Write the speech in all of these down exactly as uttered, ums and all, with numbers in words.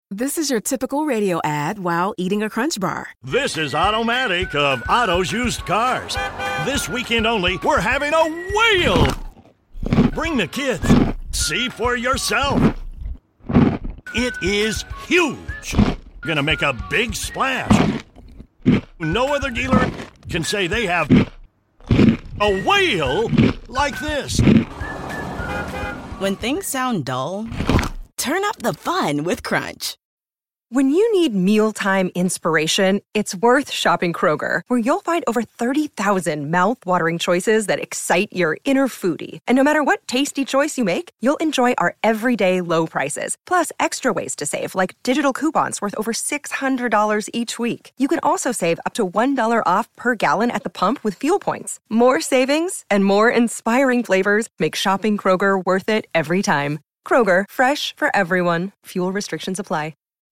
This is your typical radio ad while eating a Crunch Bar. This is Automatic of Otto's Used Cars. This weekend only, we're having a whale! Bring the kids. See for yourself. It is huge. Gonna make a big splash. No other dealer can say they have a whale like this. When things sound dull, turn up the fun with Crunch. When you need mealtime inspiration, it's worth shopping Kroger, where you'll find over thirty thousand mouth-watering choices that excite your inner foodie. And no matter what tasty choice you make, you'll enjoy our everyday low prices, plus extra ways to save, like digital coupons worth over six hundred dollars each week. You can also save up to one dollar off per gallon at the pump with fuel points. More savings and more inspiring flavors make shopping Kroger worth it every time. Kroger, fresh for everyone. Fuel restrictions apply.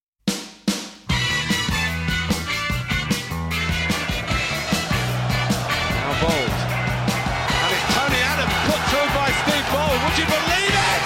Bold. And it's Tony Adams put through by Steve Bold. Would you believe it?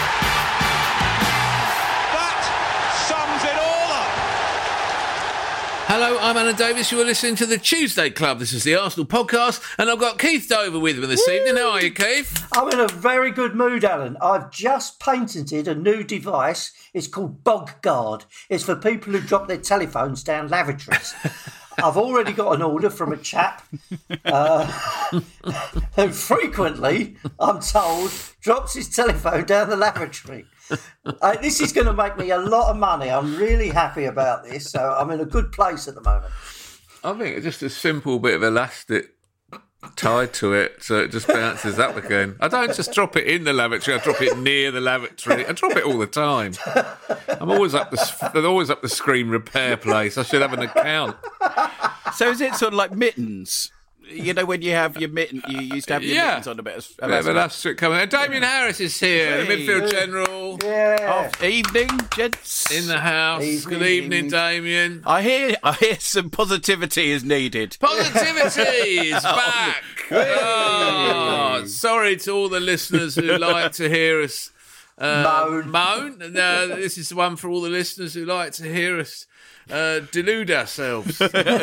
That sums it all up. Hello, I'm Alan Davis. You are listening to the Tuesday Club. This is the Arsenal podcast, and I've got Keith Dover with me this Woo! evening. How are you, Keith? I'm in a very good mood, Alan. I've just patented a new device. It's called Bog Guard. It's for people who drop their telephones down lavatories. I've already got an order from a chap uh, who frequently, I'm told, drops his telephone down the lavatory. Uh, this is going to make me a lot of money. I'm really happy about this. So I'm in a good place at the moment. I think it's just a simple bit of elastic tied to it so it just bounces up again. I don't just drop it in the lavatory, I drop it near the lavatory. I drop it all the time. I'm always up the I'm always up the screen repair place. I should have an account. So is it sort of like mittens? You know, when you have your mitten, you used to have your yeah. mittens on a bit of bit of elastic coming. And Damien Harris is here, hey. the midfield general. Yeah. Of evening, gents. In the house. Evening, Good evening, evening. Damien. I hear, I hear some positivity is needed. Positivity is back. Oh, sorry to all the listeners who like to hear us uh, Moan. moan. And, uh, this is one for all the listeners who like to hear us uh, delude ourselves.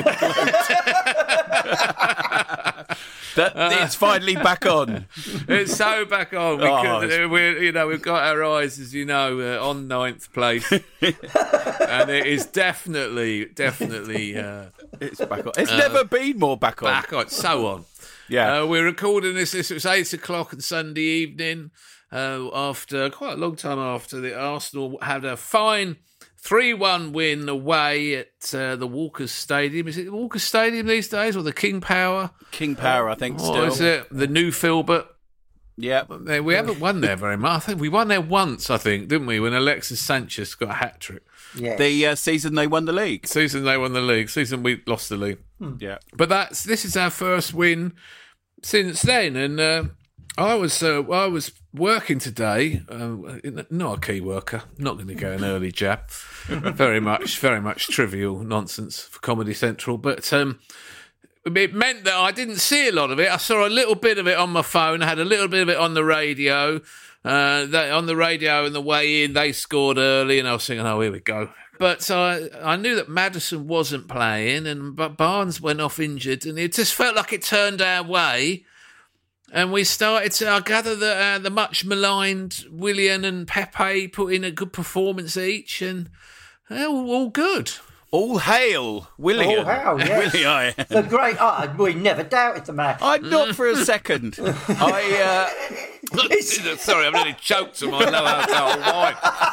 That it's finally back on. It's so back on. We Oh, could, it's- uh, we're, you know, we've got our eyes, as you know, uh, on ninth place, and it is definitely, definitely uh, It's back on. It's never been more back on. back on. So on. Yeah. Uh, we're recording this. This was eight o'clock on Sunday evening. Uh, after quite a long time after the Arsenal had a fine three one win away at uh, the Walkers Stadium. Is it the Walkers Stadium these days, or the King Power? King Power, I think, Or still. is it the new Filbert? Yeah. We haven't won there very much. I think we won there once, I think, didn't we, when Alexis Sanchez got a hat-trick. Yes. The uh, season they won the league. Season they won the league. Season we lost the league. Yeah. But that's this is our first win since then. And uh, I was uh, I was working today, uh, not a key worker, not going to go an early jab. very much, very much trivial nonsense for Comedy Central. But um, it meant that I didn't see a lot of it. I saw a little bit of it on my phone. I had a little bit of it on the radio. Uh, they, on the radio on the way in, they scored early, and I was thinking, oh, here we go. But I, I knew that Maddison wasn't playing, and but Barnes went off injured, and it just felt like it turned our way. And we started to, I gather that uh, the much maligned Willian and Pepe put in a good performance each, and uh, all, all good. All hail, William. Oh, how, yes. Willie, The great, oh, we never doubted the man. I not for a second. I uh, Sorry, I've nearly choked on my low alcohol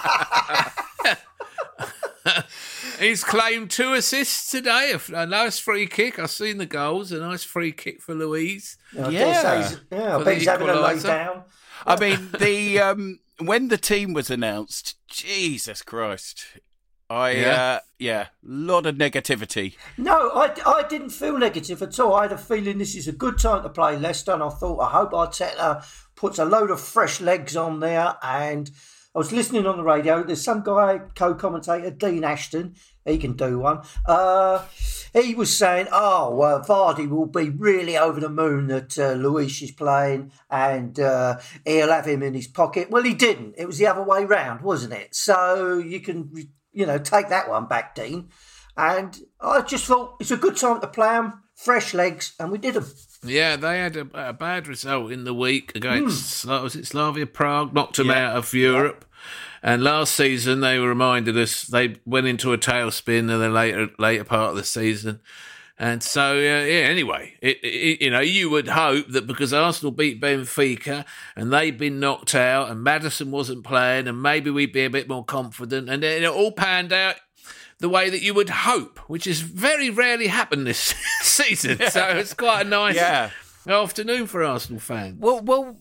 wine. He's claimed two assists today. A, a nice free kick. I've seen the goals. A nice free kick for Louise. I Yeah. dare say he's- yeah, I For bet the he's having a lay equaliser. down. I mean, the um, when the team was announced, Jesus Christ. I, Yeah. yeah, uh, yeah, lot of negativity. No, I, I didn't feel negative at all. I had a feeling this is a good time to play Leicester, and I thought, I hope Arteta puts a load of fresh legs on there. And I was listening on the radio. There's some guy, co-commentator, Dean Ashton. He can do one. Uh, he was saying, oh, well, Vardy will be really over the moon that uh, Luis is playing, and uh, he'll have him in his pocket. Well, he didn't. It was the other way round, wasn't it? So you can you know, take that one back, Dean. And I just thought it's a good time to play them, fresh legs, and we did them. Yeah, they had a, a bad result in the week against, mm. was it Slavia Prague? Knocked them yeah. out of Europe. Yeah. And last season, they reminded us, they went into a tailspin in the later later part of the season. And so, uh, yeah, anyway, it, it, you know, you would hope that because Arsenal beat Benfica and they'd been knocked out and Maddison wasn't playing and maybe we'd be a bit more confident, and then it all panned out the way that you would hope, which has very rarely happened this season. Yeah. So it's quite a nice yeah. afternoon for Arsenal fans. Well, well,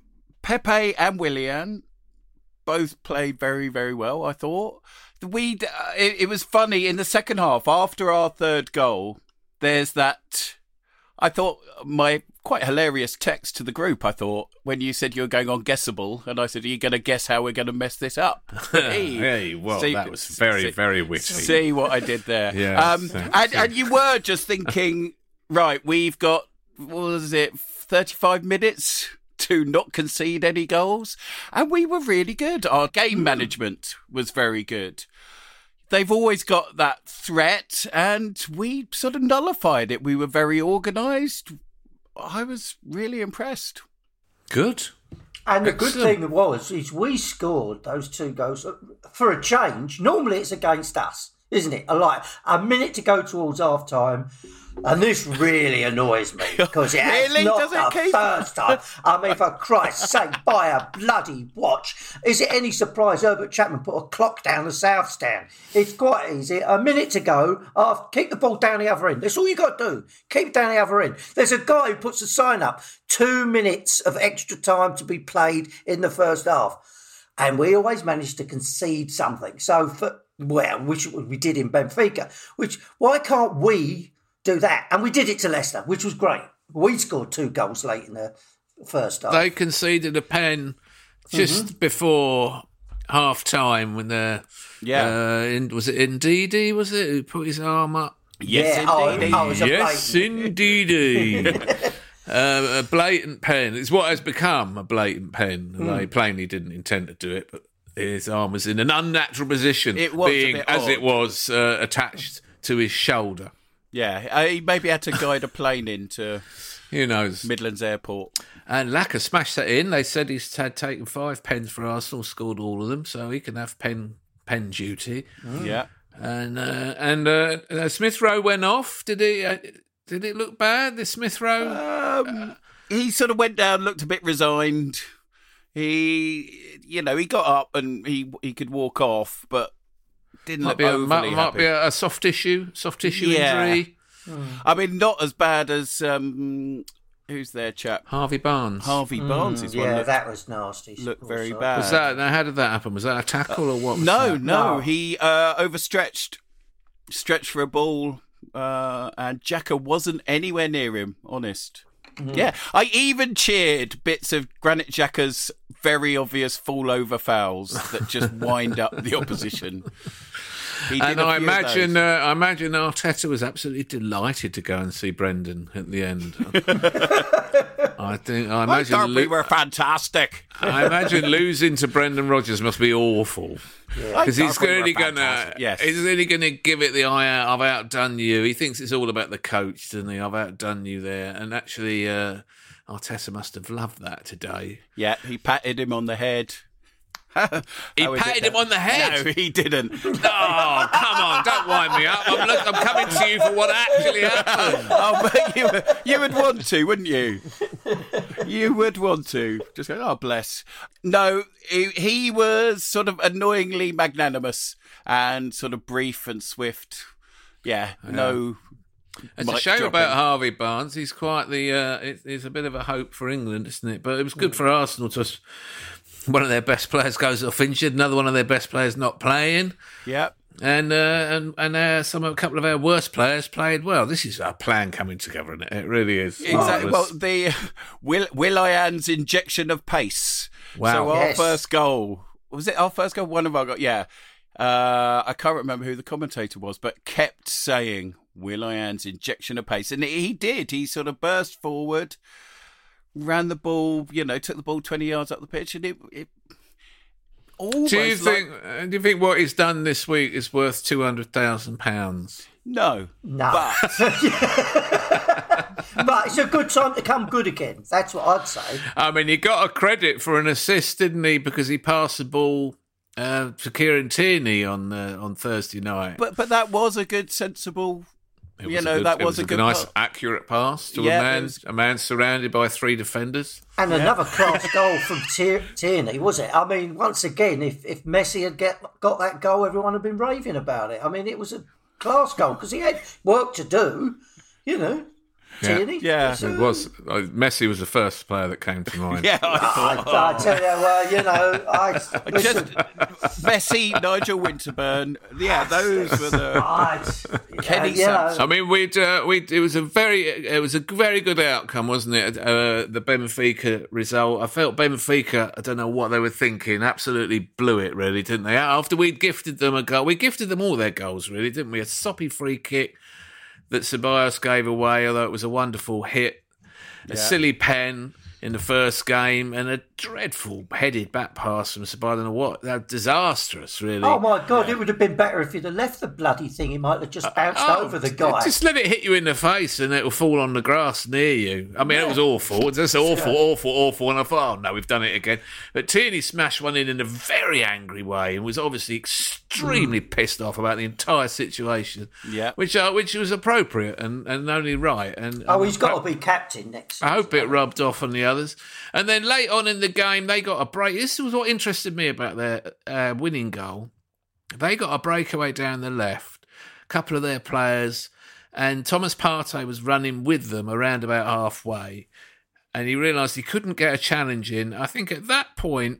Pepe and Willian both played very, very well, I thought. We, uh, it, it was funny, in the second half, after our third goal, there's that, I thought, my quite hilarious text to the group, I thought, when you said you were going on Guessable, and I said, are you going to guess how we're going to mess this up? Hey, hey well, see, that was very, see, very witty. See what I did there. Yeah, um, and, and you were just thinking, right, we've got, what was it, thirty-five minutes to not concede any goals, and we were really good. Our game management was very good. They've always got that threat, and we sort of nullified it. We were very organised. I was really impressed. Good. And the good thing was, is we scored those two goals for a change. Normally it's against us, isn't it? Like a minute to go towards half time. And this really annoys me because it has really? not Does it the keep... first time. I mean, for Christ's sake, buy a bloody watch. Is it any surprise Herbert Chapman put a clock down the south stand? It's quite easy. A minute to go. Oh, keep the ball down the other end. That's all you got to do. Keep it down the other end. There's a guy who puts a sign up. Two minutes of extra time to be played in the first half. And we always manage to concede something. So, for, well, which we did in Benfica. Which, why can't we do that? And we did it to Leicester, which was great. We scored two goals late in the first half. They conceded a pen just mm-hmm. before half time when the yeah uh, in, was it Ndidi, was it, who put his arm up? Yes, yeah, indeedy. Oh, oh, yes, indeedy. uh, a blatant pen. It's what has become a blatant pen. Mm. They plainly didn't intend to do it, but his arm was in an unnatural position, it was being as odd. it was uh, attached to his shoulder. Yeah, he maybe had to guide a plane into Who knows? Midlands Airport. And Laka smashed that in. They said he's had taken five pens for Arsenal, scored all of them, so he can have pen pen duty. Mm. Yeah. And uh, and uh, uh, Smith Rowe went off. Did he? Uh, did it look bad? The Smith Rowe. Um, uh, he sort of went down, looked a bit resigned. He, you know, he got up and he he could walk off, but didn't might look be a, overly might, happy. might be a, a soft tissue, soft tissue yeah. injury. Mm. I mean, not as bad as um, who's their chap? Harvey Barnes. Harvey mm, Barnes is one. Yeah, looked, that was nasty. Looked very also. bad. Was that? How did that happen? Was that a tackle or what? Was no, that? no, No. He uh, overstretched, stretched for a ball, uh, and Xhaka wasn't anywhere near him. Honest. Mm. Yeah, I even cheered bits of Granit Xhaka's very obvious fall over fouls that just wind up the opposition. He did And I imagine, uh, I imagine Arteta was absolutely delighted to go and see Brendan at the end. I think, I I imagine, thought we lo- were fantastic. I imagine losing to Brendan Rodgers must be awful because I he's thought we were really gonna, fantastic, yes. he's really gonna give it the eye out. I've outdone you. He thinks it's all about the coach, doesn't he? I've outdone you there, and actually, uh, Arteta must have loved that today. Yeah, he patted him on the head. He How is patted it him on the head. No, he didn't. Oh, come on, don't wind me up. I'm, look, I'm coming to you for what actually happened. Oh, but you, you would want to, wouldn't you? You would want to. Just go, oh, bless. No, he, he was sort of annoyingly magnanimous and sort of brief and swift. Yeah, yeah. no... It's a mic shame dropping. about Harvey Barnes. He's quite the... Uh, it, it's a bit of a hope for England, isn't it? But it was good for Arsenal to... One of their best players goes off injured. Another one of their best players not playing. Yep. And uh, and and uh, some a couple of our worst players played well. This is our plan coming together, isn't it? It really is. Exactly. Marvellous. Well, the Will Will.i.am's injection of pace. Wow. So our Yes. first goal, was it our first goal? One of our goals, yeah. Uh, I can't remember who the commentator was, but kept saying Will.i.am's injection of pace. And he did. He sort of burst forward, ran the ball, you know, took the ball twenty yards up the pitch, and it, it almost Do you like... think? Uh, do you think what he's done this week is worth two hundred thousand pounds? No. No. But... But it's a good time to come good again. That's what I'd say. I mean, he got a credit for an assist, didn't he? Because he passed the ball uh, to Kieran Tierney on uh, on Thursday night. But but that was a good, sensible... It you was know, a good, that it was, was a good... nice, pass. accurate pass to Yeah, a man, it was- a man surrounded by three defenders. And another class goal from Tier- Tierney, was it? I mean, once again, if, if Messi had get, got that goal, everyone had been raving about it. I mean, it was a class goal because he had work to do, you know. Tierney? Yeah. So- It was uh, Messi was the first player that came to mind. Yeah, I I, thought... I tell you, well, you know, I listen, Just Messi, Nigel Winterburn. Yeah, those were the... I, Kenny you know, I mean, we'd uh, we it was a very it was a very good outcome, wasn't it? Uh, the Benfica result. I felt Benfica. I don't know what they were thinking. Absolutely blew it, really, didn't they? After we'd gifted them a goal, we gifted them all their goals, really, didn't we? A soppy free kick that Ceballos gave away, although it was a wonderful hit. A silly pen in the first game, and a dreadful headed back pass from Ceballos. I don't know what. That was disastrous, really. oh my God, it would have been better if he'd have left the bloody thing. He might have just bounced Oh, over the guy. Just let it hit you in the face and it'll fall on the grass near you. I mean, it was awful. It's just awful, awful, awful. And I thought, oh no, we've done it again. But Tierney smashed one in in a very angry way and was obviously extremely mm. pissed off about the entire situation. Yeah. Which uh, which was appropriate and, and only right. And oh, and he's got to be captain next I hope season. it rubbed off on the others. And then late on in the game, they got a break. This was what interested me about their uh, winning goal. They got a breakaway down the left, a couple of their players, and Thomas Partey was running with them around about halfway. And he realised he couldn't get a challenge in. I think at that point,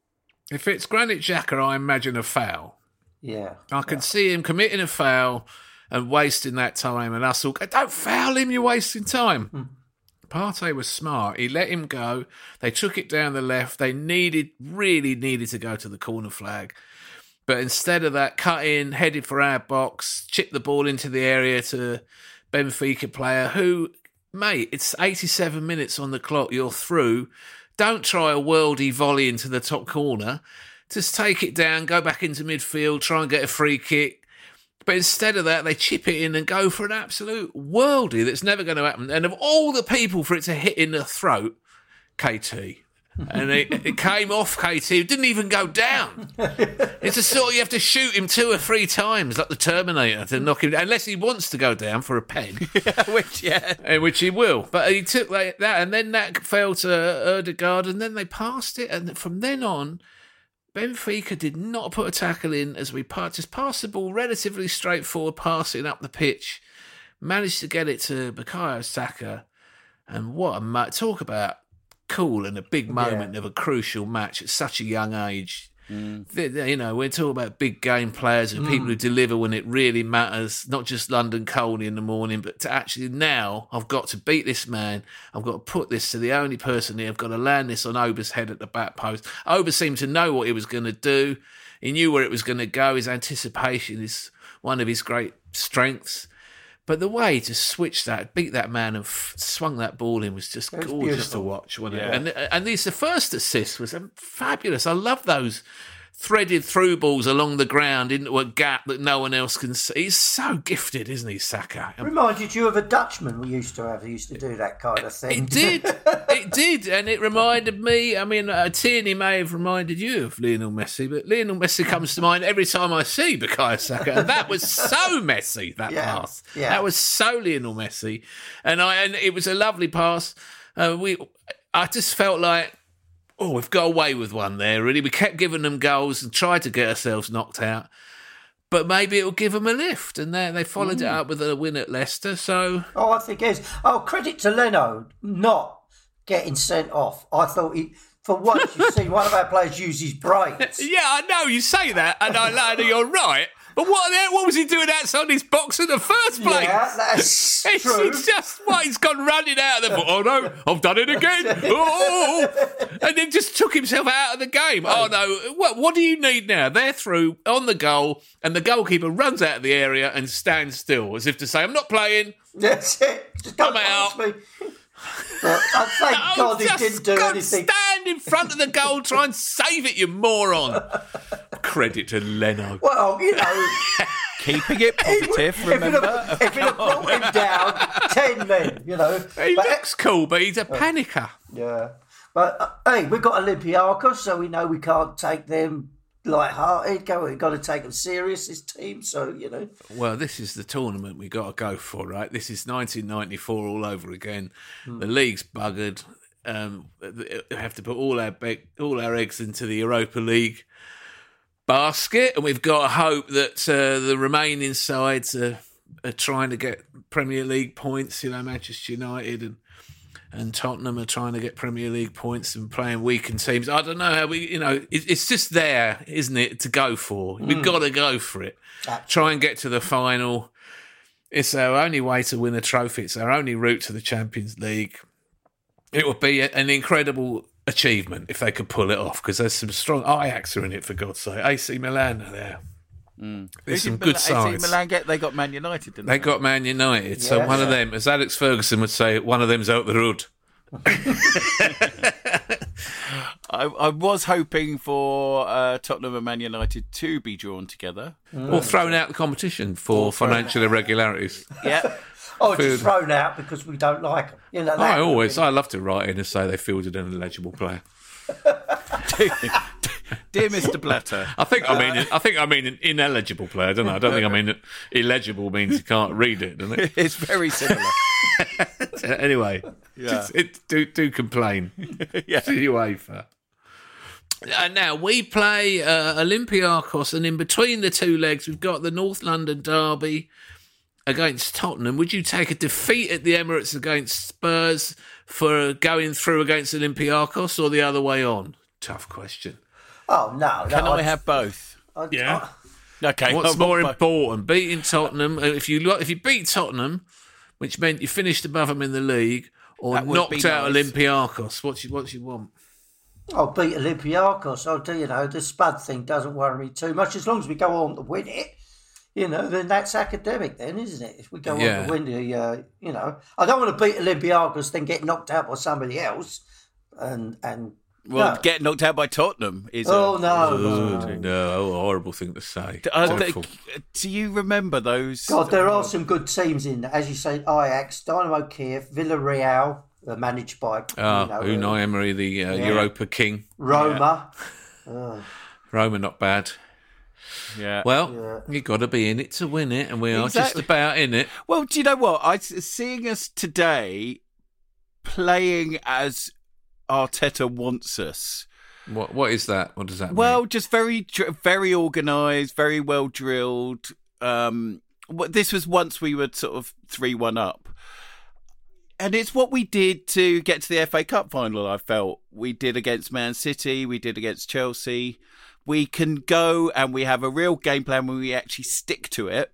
if it's Granit Xhaka, I imagine a foul. Yeah. I can see him committing a foul and wasting that time. And us all go, don't foul him, you're wasting time. Hmm. Partey was smart. He let him go. They took it down the left. They needed, really needed to go to the corner flag. But instead of that, cut in, headed for our box, chipped the ball into the area to Benfica player who, mate, it's eighty-seven minutes on the clock. You're through. Don't try a worldy volley into the top corner. Just take it down, go back into midfield, try and get a free kick. But instead of that, they chip it in and go for an absolute worldie that's never going to happen. And of all the people for it to hit in the throat, K T. And it, it came off K T. It didn't even go down. It's a sort of, you have to shoot him two or three times, like the Terminator, to knock him down, unless he wants to go down for a pen. which, yeah. And which he will. But he took like that, and then that fell to Ødegaard, and then they passed it. And from then on, Benfica did not put a tackle in as we passed, just passed the ball relatively straightforward, passing up the pitch. Managed to get it to Bukayo Saka. And what a match. Talk about cool and a big moment yeah. of a crucial match at such a young age. Mm. They, they, you know, we're talking about big game players and mm. people who deliver when it really matters, not just London Colney in the morning, but to actually now, I've got to beat this man. I've got to put this to the only person here. I've got to land this on Ober's head at the back post. Ober seemed to know what he was going to do. He knew where it was going to go. His anticipation is one of his great strengths. But the way to switch that, beat that man and f- swung that ball in was just was gorgeous beautiful. to watch. Wasn't yeah. it? And and this, the first assist was fabulous. I love those threaded through balls along the ground into a gap that no one else can see. He's so gifted, isn't he, Saka? Reminded you of a Dutchman we used to have who used to do that kind of thing. It did. It did. And it reminded me, I mean, uh, Tierney may have reminded you of Lionel Messi, but Lionel Messi comes to mind every time I see Bukayo Saka. And that was so Messi, that yeah. pass. Yeah. That was so Lionel Messi. And I and it was a lovely pass. Uh, we, I just felt like, oh, we've got away with one there, really. We kept giving them goals and tried to get ourselves knocked out. But maybe it'll give them a lift. And they, they followed mm. it up with a win at Leicester. So, Oh, I think it is. Oh, credit to Leno not getting sent off. I thought he... For once, you've seen one of our players use his brains. Yeah, I know, you say that, and I know you're right. But what what was he doing outside his box in the first place? Yeah, that's it's, true. It's just, what, he's gone running out of the... Oh, no, I've done it again. Oh, and then just took himself out of the game. Oh, no, what, what do you need now? They're through on the goal, and the goalkeeper runs out of the area and stands still, as if to say, I'm not playing. That's it. Just don't I'm out. me. But uh, thank Oh, God he just didn't do God, anything. Stand in front of the goal, try and save it, you moron. Credit to Leno. Well, you know, Keeping it positive, if it remember? had, if it had brought him down, ten men, you know. He But, looks cool, but he's a panicker. yeah. But, uh, hey, we've got Olympiacos, so we know we can't take them light-hearted. Go, we've got to take them serious, this team, so, you know. Well, this is the tournament we got to go for, right? This is nineteen ninety-four all over again. The league's buggered. Um, we have to put all our be- all our eggs into the Europa League basket, and we've got to hope that uh, the remaining sides are, are trying to get Premier League points. You know, Manchester United and and Tottenham are trying to get Premier League points and playing weakened teams. I don't know how we, you know, it, it's just there, isn't it, to go for? We've got to go for it. Absolutely. Try and get to the final. It's our only way to win a trophy. It's our only route to the Champions League. It would be an incredible achievement if they could pull it off, because there's some strong Ajax are in it, for God's sake. A C Milan are there. Mm. There's Who some did good Milan, sides. A C Milan get, they got Man United, didn't They they? got Man United. So Yeah. one of them, as Alex Ferguson would say, one of them's out the road. I, I was hoping for uh, Tottenham and Man United to be drawn together. Or thrown out the competition for financial irregularities. Yeah. Oh, Food. just thrown out because we don't like them. You know, that I would always, be- I love to write in and say they fielded an illegible player. Dear Mister Blatter. I think I mean, I think I mean an ineligible player, don't I? I don't think I mean illegible means you can't read it, doesn't it? It's very similar. Anyway, just, it, do do complain. Yeah. To UEFA. Uh, now we play uh, Olympiacos, and in between the two legs, we've got the North London derby against Tottenham. Would you take a defeat at the Emirates against Spurs for going through against Olympiacos, or the other way on? Tough question. Oh, no. Can no, I I'd- have both? I'd- Yeah. Okay. What's I more want both. important, beating Tottenham? uh, If you lo- if you beat Tottenham, which meant you finished above them in the league, or That would knocked be out nice. Olympiacos, what you what you want? I'll beat Olympiacos. I'll do, you know, the Spud thing doesn't worry me too much. As long as we go on to win it, you know, then that's academic then, isn't it? If we go Yeah. on to win the, uh, you know, I don't want to beat Olympiacos, then get knocked out by somebody else. And, and Well, no. get knocked out by Tottenham is. Oh, a, no. No, no. no, a horrible thing to say. Uh, Awful. the- do you remember those? God, there are some good teams in there. As you say, Ajax, Dynamo Kiev, Villarreal, uh, managed by Ah, you know, Unai uh, Emery, the uh, Europa king. Roma. Roma, not bad. Yeah. Well, you've got to be in it to win it, and we are just Exactly. about in it. Well, do you know what? I seeing us today playing as Arteta wants us. What What is that? What does that Well, mean? just very, dr- very organised, very well drilled. Um, what- this was once we were sort of three one up, and it's what we did to get to the F A Cup final. I felt we did against Man City, we did against Chelsea. We can go and we have a real game plan when we actually stick to it.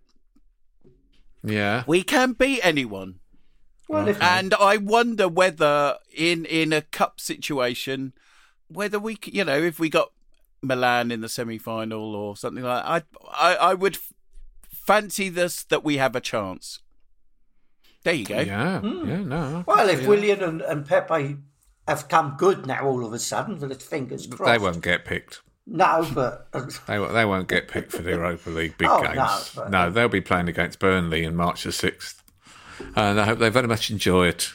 Yeah. We can beat anyone. Well, if, And I wonder whether in in a cup situation, whether we, c- you know, if we got Milan in the semi-final or something like that, I, I, I would f- fancy this that we have a chance. There you go. Yeah. Yeah. No. I well, can if see William and, and Pepe have come good now all of a sudden, with its fingers that. crossed. They won't get picked. No, but They won't- they won't get picked for the Europa League big Oh, games. no, but- no, they'll be playing against Burnley in March the sixth, and I hope they very much enjoy it.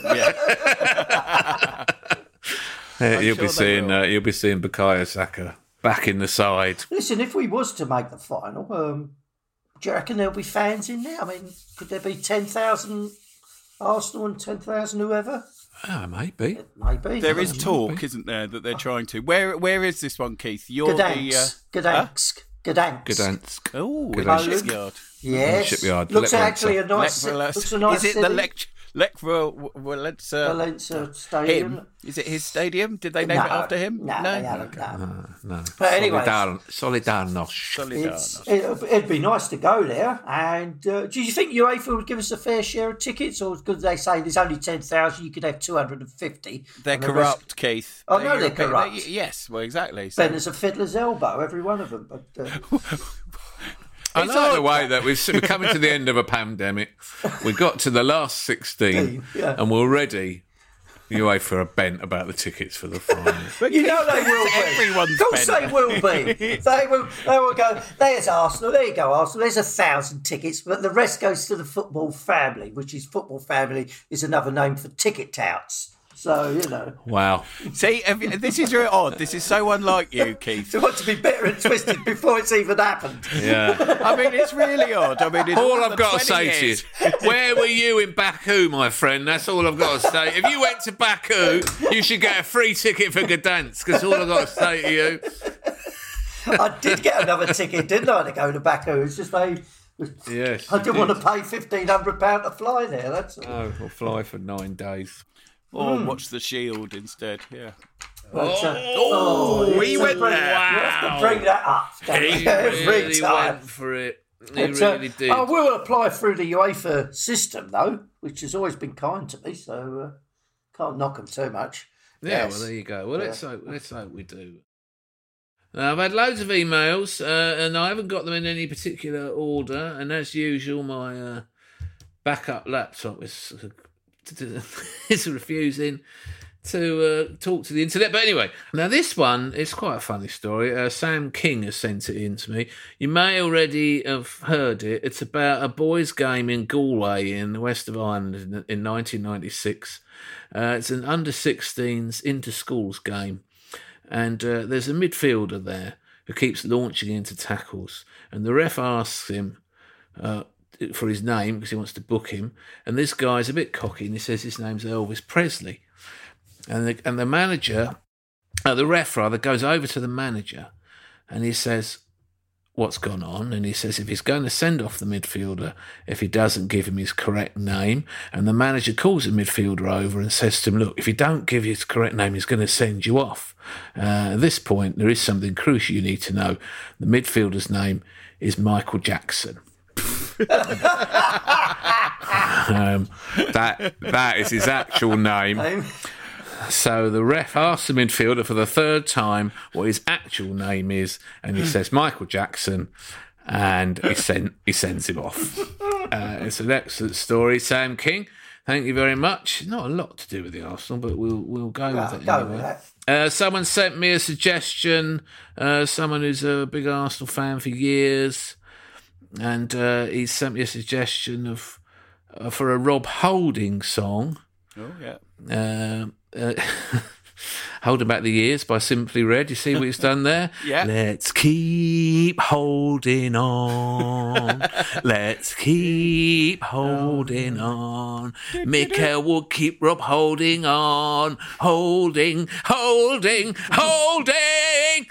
Yeah. Uh, you'll sure be they seeing will. uh, you'll be seeing Bukayo Saka back in the side. listen, if we was to make the final, um, do you reckon there'll be fans in there? I mean, could there be ten thousand Arsenal and ten thousand whoever? Ah, maybe. Maybe. There is talk, isn't there, that they're trying to. Where Where is this one, Keith? You're the. Uh, Gdansk. Gdansk. Gdansk. Gdansk. oh, Good in the idea. shipyard. Yes. Shipyard. Looks Lech actually a nice. Lech- looks a nice is it city. the Lech Lech Valenza? Valencia Stadium. Him? Is it his stadium? Did they name no, it after him? No, they haven't. No. No. But anyway, Solidar- Solidarność. It's, it, it'd be nice to go there. And uh, do you think UEFA would give us a fair share of tickets, or could they say there's only ten thousand, you could have two hundred fifty? They're and the corrupt, rest- Keith. Oh, no, they're European- corrupt. yes, well, exactly. So, Bend as a fiddler's elbow, every one of them. But uh, I It's like odd. the way that we've, we're coming to the end of a pandemic. We got to the last sixteen, Yeah. and we're already UEFA are bent about the tickets for the final. But You know they will be. Everyone's Of course bent. they will be. They will. They will go. There's Arsenal. There you go, Arsenal. There's a thousand tickets, but the rest goes to the football family, which is football family is another name for ticket touts. So you know, Wow. See, have you- this is really odd. This is so unlike you, Keith. they want to be better and twisted before it's even happened. Yeah. I mean, it's really odd. I mean, in All the I've got to twenty say years- to you, where were you in Baku, my friend? That's all I've got to say. If you went to Baku, you should get a free ticket for Gdansk, because all I've got to say to you. I did get another ticket, didn't I, to go to Baku? It's just they. Yes. I didn't want to pay fifteen hundred pound to fly there. That's all. Oh, we'll fly for nine days. Or Hmm. watch The Shield instead. Yeah. But, uh, Oh, we it's a went bring- there. You have to bring that up don't He you, every really time. went for it. He But, uh, really did. I will apply through the UEFA system, though, which has always been kind to me, so uh, can't knock them too much. Yeah, Yes. well, there you go. Well, let's hope, let's hope we do. Now, I've had loads of emails, uh, and I haven't got them in any particular order. And as usual, my uh, backup laptop is is refusing to uh, talk to the internet. But anyway, now this one is quite a funny story. Uh, Sam King has sent it in to me. You may already have heard it. It's about a boys' game in Galway in the west of Ireland in, in nineteen ninety-six. Uh, it's an under sixteens inter-schools game. And uh, there's a midfielder there who keeps launching into tackles. And the ref asks him uh, for his name because he wants to book him. And this guy's a bit cocky and he says his name's Elvis Presley. And the, and the manager, uh, the ref rather, goes over to the manager and he says, what's gone on? And he says if he's going to send off the midfielder if he doesn't give him his correct name. And the manager calls the midfielder over and says to him, look, if you don't give his correct name, he's going to send you off. Uh, at this point, there is something crucial you need to know. The midfielder's name is Michael Jackson. um, that that is his actual name. So the ref asks the midfielder for the third time what his actual name is, and he says Michael Jackson, and he sent he sends him off. Uh, it's an excellent story, Sam King. Thank you very much. Not a lot to do with the Arsenal, but we'll we'll go Well, with it go anyway. with that. Uh, someone sent me a suggestion. Uh, someone who's a big Arsenal fan for years, and uh, he sent me a suggestion of uh, for a Rob Holding song. Oh, yeah. Uh, uh, Holding Back the Years by Simply Red. You see what he's done there? Yeah. Let's keep holding on. Let's keep holding on. Mikel will keep Rob holding on. Holding, holding, holding.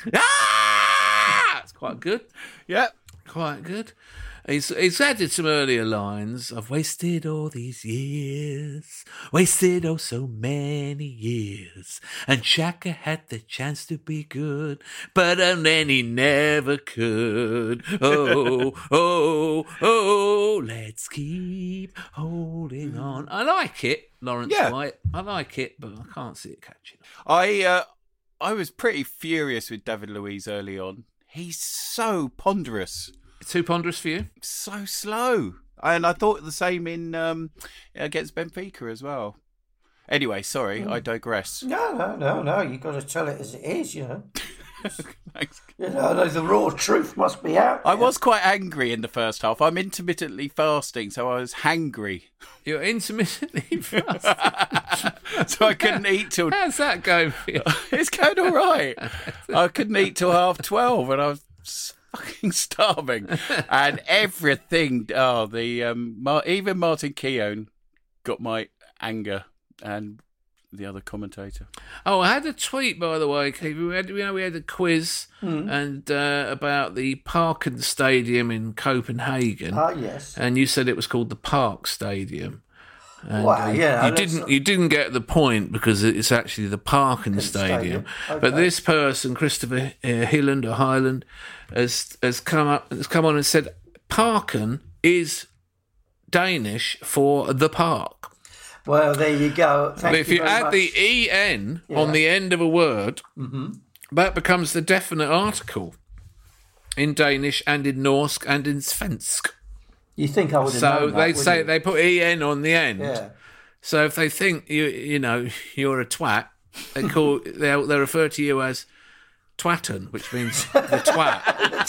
Ah! It's quite good. Yeah. Quite good. He's, he's added some earlier lines. I've wasted all these years, wasted oh so many years. And Xhaka had the chance to be good, but then he never could. Oh, oh, oh, let's keep holding on. I like it, Lawrence Yeah. White. I like it, but I can't see it catching. I uh, I was pretty furious with David Luiz early on. He's so ponderous. Too ponderous for you? So slow. And I thought the same in um, against Benfica as well. Anyway, sorry, I digress. No, no, no, no. You've got to tell it as it is, you know. Thanks. You know, the raw truth must be out. I there. was quite angry in the first half. I'm intermittently fasting, so I was hangry. You're intermittently fast. So I couldn't eat till... How's that going for you? It's going all right. I couldn't eat till half twelve and I was fucking starving. And everything... Oh, the um, Mar- even Martin Keown got my anger and the other commentator. Oh, I had a tweet, by the way, Keith. We had, you know, we had a quiz and uh, about the Parken Stadium in Copenhagen, Ah, yes. and you said it was called the Park Stadium. And, Wow, uh, yeah, you that's- didn't. You didn't get the point because it's actually the Parken Stadium. Stadium, okay. But this person, Christopher uh, Hilland or Highland, has has come up, has come on and said Parken is Danish for the park. Well, there you go. Thank But if you, very add much. the E N Yeah. on the end of a word, that becomes the definite article. in Danish and in Norse and in Svensk. You think I would have So known that, they wouldn't say you? they put en on the end. Yeah. So if they think you you know you're a twat, they call they they refer to you as twatten, which means the twat.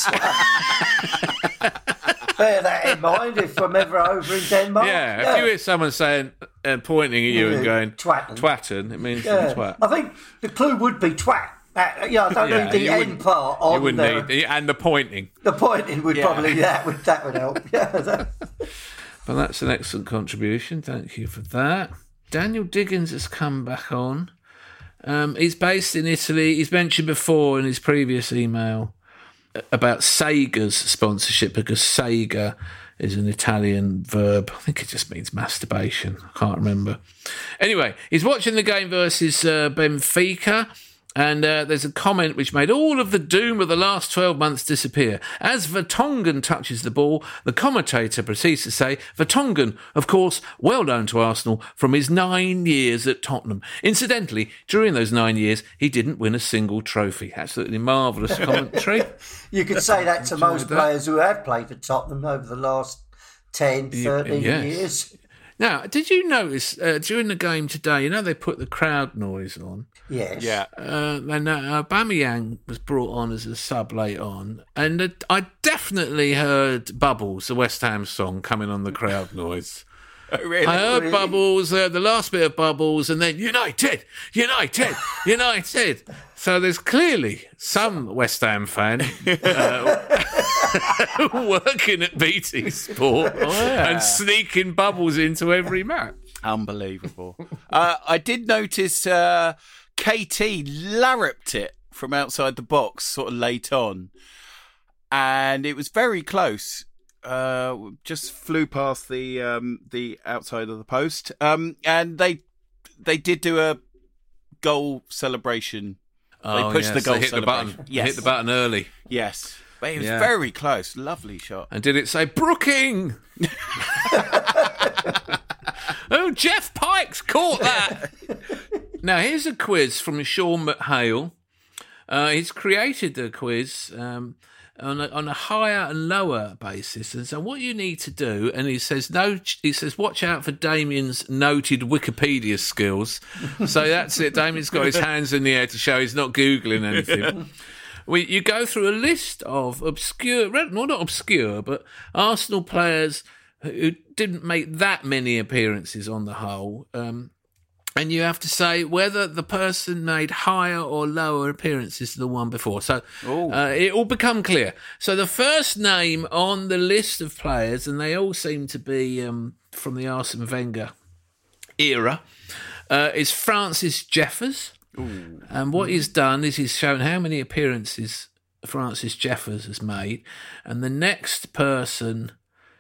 Bear that in mind if I'm ever over in Denmark. Yeah, if you hear someone saying and pointing at you and Yeah, going twatten. twatten, it means Yeah. you're a twat. I think the clue would be twat. Uh, yeah, I don't Yeah, need the you end wouldn't- part You on wouldn't there. need and the pointing. The pointing would Yeah. probably that would that would help. Yeah. that- But that's an excellent contribution. Thank you for that. Daniel Diggins has come back on. Um, he's based in Italy. He's mentioned before in his previous email about Sega's sponsorship because Sega is an Italian verb. I think it just means masturbation. I can't remember. Anyway, he's watching the game versus uh, Benfica. And uh, there's a comment which made all of the doom of the last twelve months disappear. As Vertonghen touches the ball, the commentator proceeds to say, Vertonghen, of course, well known to Arsenal from his nine years at Tottenham. Incidentally, during those nine years, he didn't win a single trophy. Absolutely marvellous commentary. You could say that to most that. players who have played for Tottenham over the last ten, thirteen yes. years. Now, did you notice uh, during the game today, you know, they put the crowd noise on? Yes. Yeah. Uh, and uh, Aubameyang was brought on as a sub late on, and uh, I definitely heard Bubbles, the West Ham song, coming on the crowd noise. Oh, really? I heard Really? Bubbles, uh, the last bit of Bubbles, and then United, United, United. So there's clearly some West Ham fan uh, working at B T Sport and sneaking Bubbles into every match. Unbelievable. uh, I did notice uh, K T larruped it from outside the box sort of late on. And it was very close. Uh, just flew past the um, the outside of the post. Um, and they they did do a goal celebration. Oh, they pushed yes, the goal they hit the celebration. button. Yes. Hit the button early. Yes. But it was Yeah. very close. Lovely shot. And did it say Brooking? Oh, Jeff Pike's caught that. Now, here's a quiz from Sean McHale. Uh, he's created the quiz um, on, a, on a higher and lower basis. And so what you need to do, and he says, no, he says, watch out for Damien's noted Wikipedia skills. So that's it. Damien's got his hands in the air to show he's not Googling anything. We, you go through a list of obscure, well, not obscure, but Arsenal players who didn't make that many appearances on the whole. Um, and you have to say whether the person made higher or lower appearances than the one before. So uh, it will become clear. So the first name on the list of players, and they all seem to be um, from the Arsene Wenger era, uh, is Francis Jeffers. Ooh. And what he's done is he's shown how many appearances Francis Jeffers has made. And the next person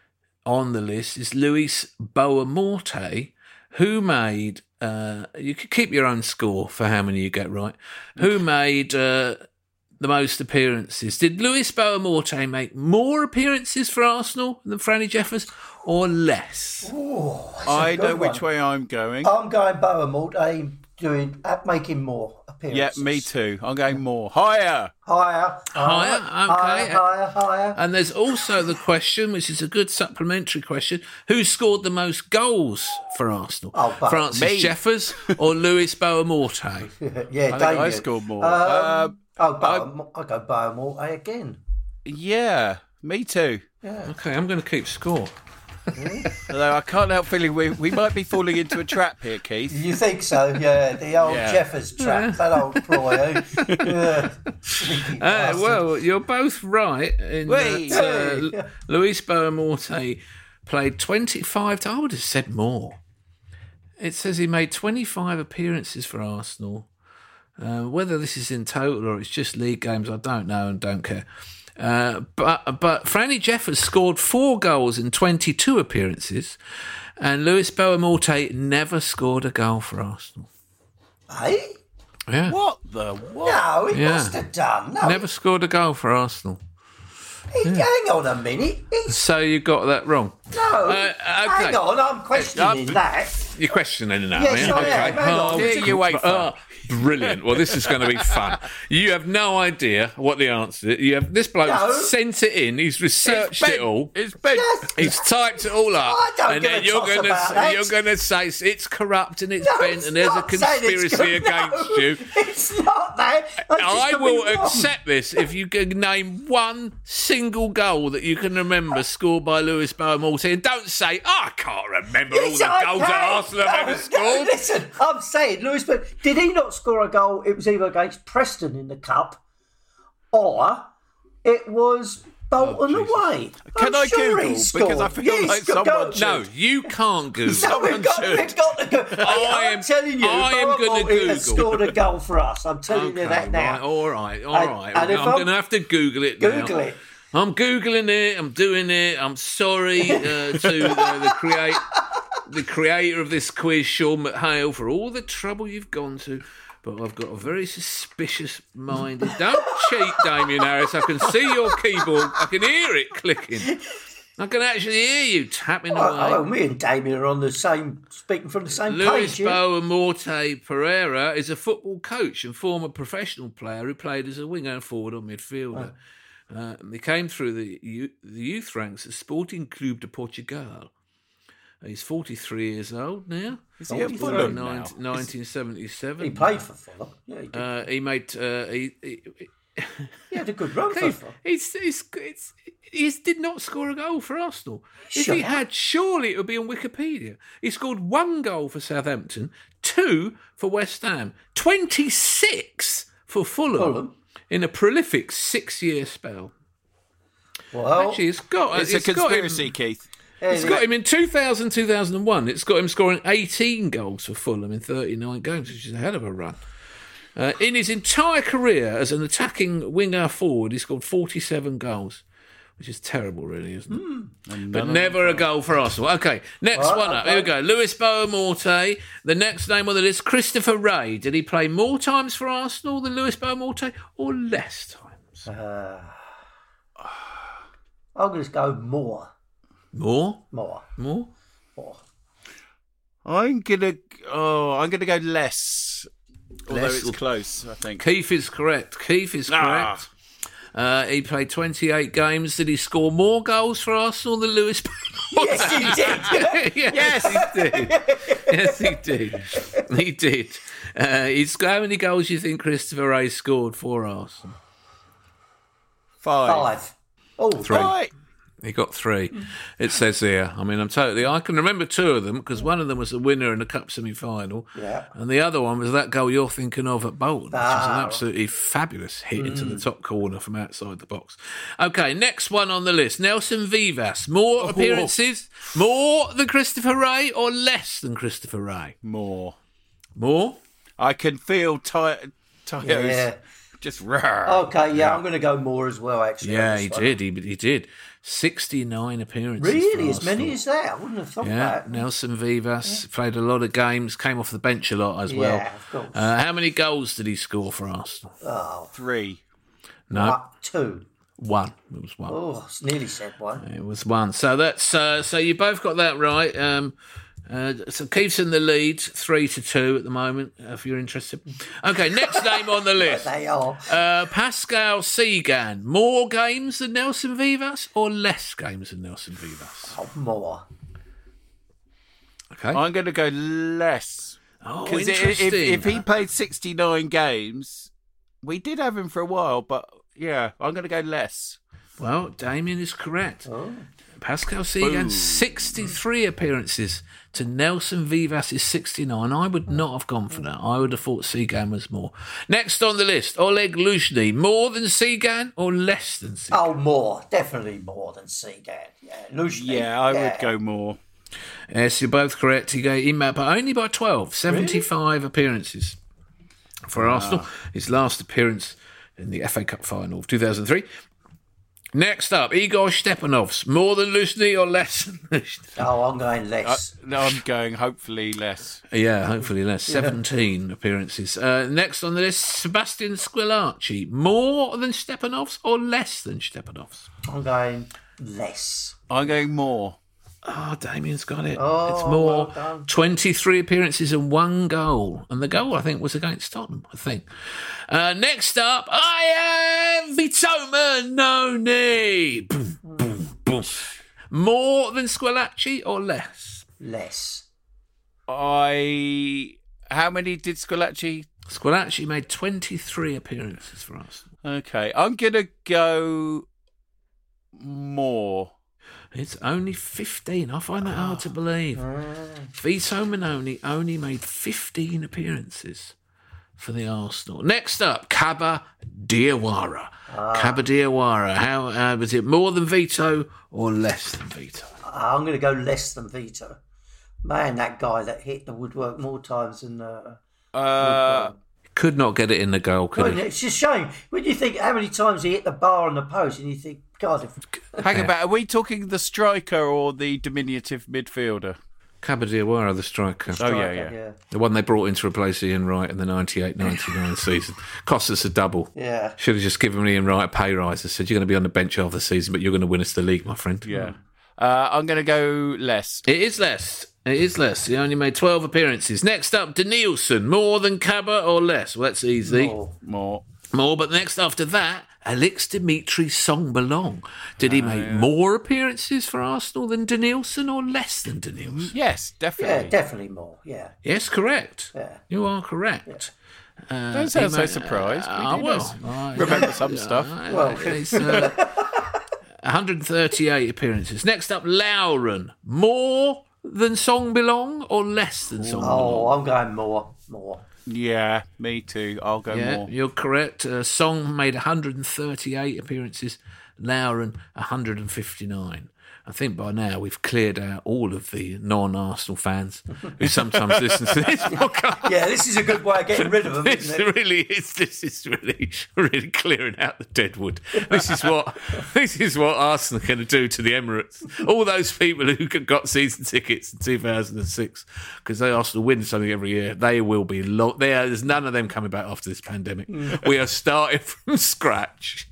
on the list is Luis Boamorte, who made, uh, you could keep your own score for how many you get right, who made uh, the most appearances. Did Luis Boamorte make more appearances for Arsenal than Franny Jeffers or less? Ooh, that's a I good know which one. way I'm going. I'm going Boamort. I'm doing uh, making more Yeah, appearances. me too. I'm going more. Higher. Higher, Higher, higher, okay. higher, higher, higher. And there's also the question, which is a good supplementary question, who scored the most goals for Arsenal? Oh, but Francis me. Jeffers or Luis Boamorte? yeah, I think Damien. I scored more. Um, Um, oh, Boamort. I go Boamort again. Yeah, me too. Okay, I'm going to keep score. Although I can't help feeling we we might be falling into a trap here, Keith. You think so? Yeah, the old Yeah. Jeffers trap, that old ploy. eh? Yeah. Sneaky Uh, bastard. well, you're both right in Wait. that uh, Luis Boamorte played twenty-five times. I would have said more. It says he made twenty-five appearances for Arsenal. Uh, whether this is in total or it's just league games, I don't know and don't care. Uh, but but Franny Jeffers scored four goals in twenty-two appearances, and Luis Boamorte never scored a goal for Arsenal. Hey? Yeah, What the what? No, he Yeah. must have done. No, never scored a goal for Arsenal. he, hang on a minute. He's, So you got that wrong. no, Uh, okay. hang on, I'm questioning Uh, that. You're questioning now, Yes, yeah? I okay. am. Hang on. Oh, Yeah, you wait for uh, Brilliant. Well, this is going to be fun. You have no idea what the answer is. You have this bloke No. sent it in. He's researched Ben, it all. It's Ben. Yes. He's typed it all up, I don't and give then a you're toss going about to that. you're going to say it's, it's corrupt and it's No, bent it's and there's a not saying it's conspiracy good. against No, you. It's not that. That's just I gonna will be wrong. accept this if you can name one single goal that you can remember scored by Lewis Bowen-Mortier. And don't say, oh, I can't remember all Yes, the I goals can. that Arsenal have No, ever scored. no, listen, I'm saying, Lewis, but did he not score a goal? It was either against Preston in the Cup or it was Bolton away. Can I'm I sure Google? he Because scored. I feel Yes, like go- someone go- should. No, you can't Google. No, we've got, should. we've got to go. I I'm am- telling you, I am Bowen gonna Mortier has Google. scored a goal for us. I'm telling Okay, you that now. right, all right, all And- right. and if I'm, I'm- going to have to Google it now. Google it. I'm Googling it. I'm doing it. I'm sorry uh, to the, the create the creator of this quiz, Sean McHale, for all the trouble you've gone to. But I've got a very suspicious mind. Don't cheat, Damien Harris. I can see your keyboard. I can hear it clicking. I can actually hear you tapping away. Oh, oh, me and Damien are on the same, speaking from the same Luis page. Yeah? Bowen-Mortier Pereira is a football coach and former professional player who played as a winger and forward or midfielder. Uh, and he came through the, youth, the youth ranks at Sporting Clube de Portugal. He's forty-three years old now. Is he at forty-three Fulham Nin- now? nineteen seventy-seven. He played for Fulham. Yeah, he, did. Uh, he made. Uh, he, he, he had a good run for Keith, Fulham. he's, he's, he's, he did not score a goal for Arsenal. If Shut he up. had, surely it would be on Wikipedia. He scored one goal for Southampton, two for West Ham, twenty-six for Fulham, Fulham. in a prolific six-year spell. Well, Actually, it's got It's a got him- conspiracy, Keith. It's got him in two thousand, two thousand one. It's got him scoring eighteen goals for Fulham in thirty-nine games, which is a hell of a run. Uh, in his entire career as an attacking winger forward, he scored forty-seven goals, which is terrible, really, isn't it? But never a goal for Arsenal. Okay, next Right, one up. okay. Here we go. Lewis Bowen-Mortier. The next name on the list, Christopher Ray. Did he play more times for Arsenal than Lewis Bowen-Mortier or less times? I'm going to go more. More? More. More? More. I'm gonna. Oh, I'm gonna go less. Although Less it's or- close, I think. Keith is correct. Keith is Ah. correct. Uh, he played twenty-eight games. Did he score more goals for Arsenal than Lewis Bowen-Mortier? Yes, he did. yes, he did. Yes, he did. He did. Uh, he's, how many goals do you think Christopher Ray scored for Arsenal? Five. Five. Oh, Three. Right. He got three. It says here. I mean, I'm totally. I can remember two of them because one of them was the winner in the cup semi-final, Yeah. and the other one was that goal you're thinking of at Bolton, which was Ah. an absolutely fabulous hit into the top corner from outside the box. Okay, next one on the list: Nelson Vivas. More appearances, more than Christopher Ray, or less than Christopher Ray? More. More. I can feel Ty- Tayo's Yeah. just raw. Okay, yeah, I'm going to go more as well, actually. Yeah, on he this one. did. He he did. Sixty-nine appearances. Really? for As many Arsenal. as that? I wouldn't have thought Yeah, that. Nelson Vivas played a lot of games, came off the bench a lot as well. Yeah, of course. Uh, how many goals did he score for Arsenal? Oh, Three. No, uh, two. one. It was one. Oh, it's nearly said one. It was one. So that's uh, so you both got that right. Um, uh, so Keith's in the lead, three to two at the moment. If you're interested. Okay, next name on the list. They are. Uh, Pascal Segan. More games than Nelson Vivas or less games than Nelson Vivas? Oh, more. Okay. I'm going to go less. Oh, Because interesting. if, if he played sixty-nine games, we did have him for a while, but yeah, I'm going to go less. Well, Damien is correct. Oh. Pascal Segan, sixty-three appearances to Nelson Vivas' sixty-nine. I would not have gone for that. I would have thought Segan was more. Next on the list, Oleg Luzhny. More than Segan or less than Segan? Oh, more. Definitely more than Segan. Yeah, Luzhny. Yeah, I yeah. would go more. Yes, you're both correct. He gave him, but only by twelve. seventy-five appearances for Arsenal. His last appearance in the F A Cup final of two thousand three. Next up, Igor Stepanovs. More than Luzhny or less than Luzhny? Oh, I'm going Uh, less. no, I'm going hopefully less. Yeah, hopefully less. seventeen appearances. Uh, next on the list, Sebastian Squillaci. More than Stepanovs or less than Stepanovs? I'm going less. I'm going more. Oh, Damien's got it. Oh, it's more. well done. twenty-three appearances and one goal. And the goal, I think, was against Tottenham, I think. Uh, next up, I am Vito Manoni. Boom, boom, boom. More than Squillaci or less? Less. I. How many did Squillaci? Squillaci made twenty-three appearances for us. Okay, I'm going to go more. It's only fifteen. I find that hard to believe. Vito Manoni only made fifteen appearances for the Arsenal. Next up, Kaba Diawara. Ah. Kaba Diawara. How uh, was it? More than Vito or less than Vito? I'm going to go less than Vito. Man, that guy that hit the woodwork more times than... Uh, Uh, Could not get it in the goal, could well, he? it's just shame. When you think how many times he hit the bar on the post and you think, God, if... hang about. Are we talking the striker or the diminutive midfielder? Kaba Diawara, the striker. Oh, yeah, yeah. The one they brought in to replace Ian Wright in the ninety-eight ninety-nine season. Cost us a double. Yeah. Should have just given Ian Wright a pay rise. I said, you're going to be on the bench half the season, but you're going to win us the league, my friend. Yeah. Uh, I'm going to go less. It is less. It is less. He only made twelve appearances. Next up, Danielson. More than Kaba or less? Well, that's easy. More. More. More, but next after that, Alex Dimitri Songbelong. Did he make more appearances for Arsenal than Danielson or less than Danielson? Yes, definitely. Yeah, definitely more. Yeah. Yes, correct. Yeah. You are correct. Uh, Don't sound he so ma- surprised. We Uh, do well, know- I- remember some stuff. I- Well. it's, uh, one hundred thirty-eight appearances. Next up, Lauren. More than Songbelong or less than Songbelong? Oh, I'm going more. More. Yeah, me too. I'll go Yeah, more. you're correct. Uh, Song made one hundred thirty-eight appearances, Lauren one hundred fifty-nine. I think by now we've cleared out all of the non-Arsenal fans who sometimes listen to this podcast. Yeah, this is a good way of getting rid of them, This isn't it? really is. This is really, really clearing out the deadwood. This is what this is what Arsenal are going to do to the Emirates. All those people who got season tickets in two thousand six because they Arsenal win something every year. They will be lo- there. There's none of them coming back after this pandemic. We are starting from scratch.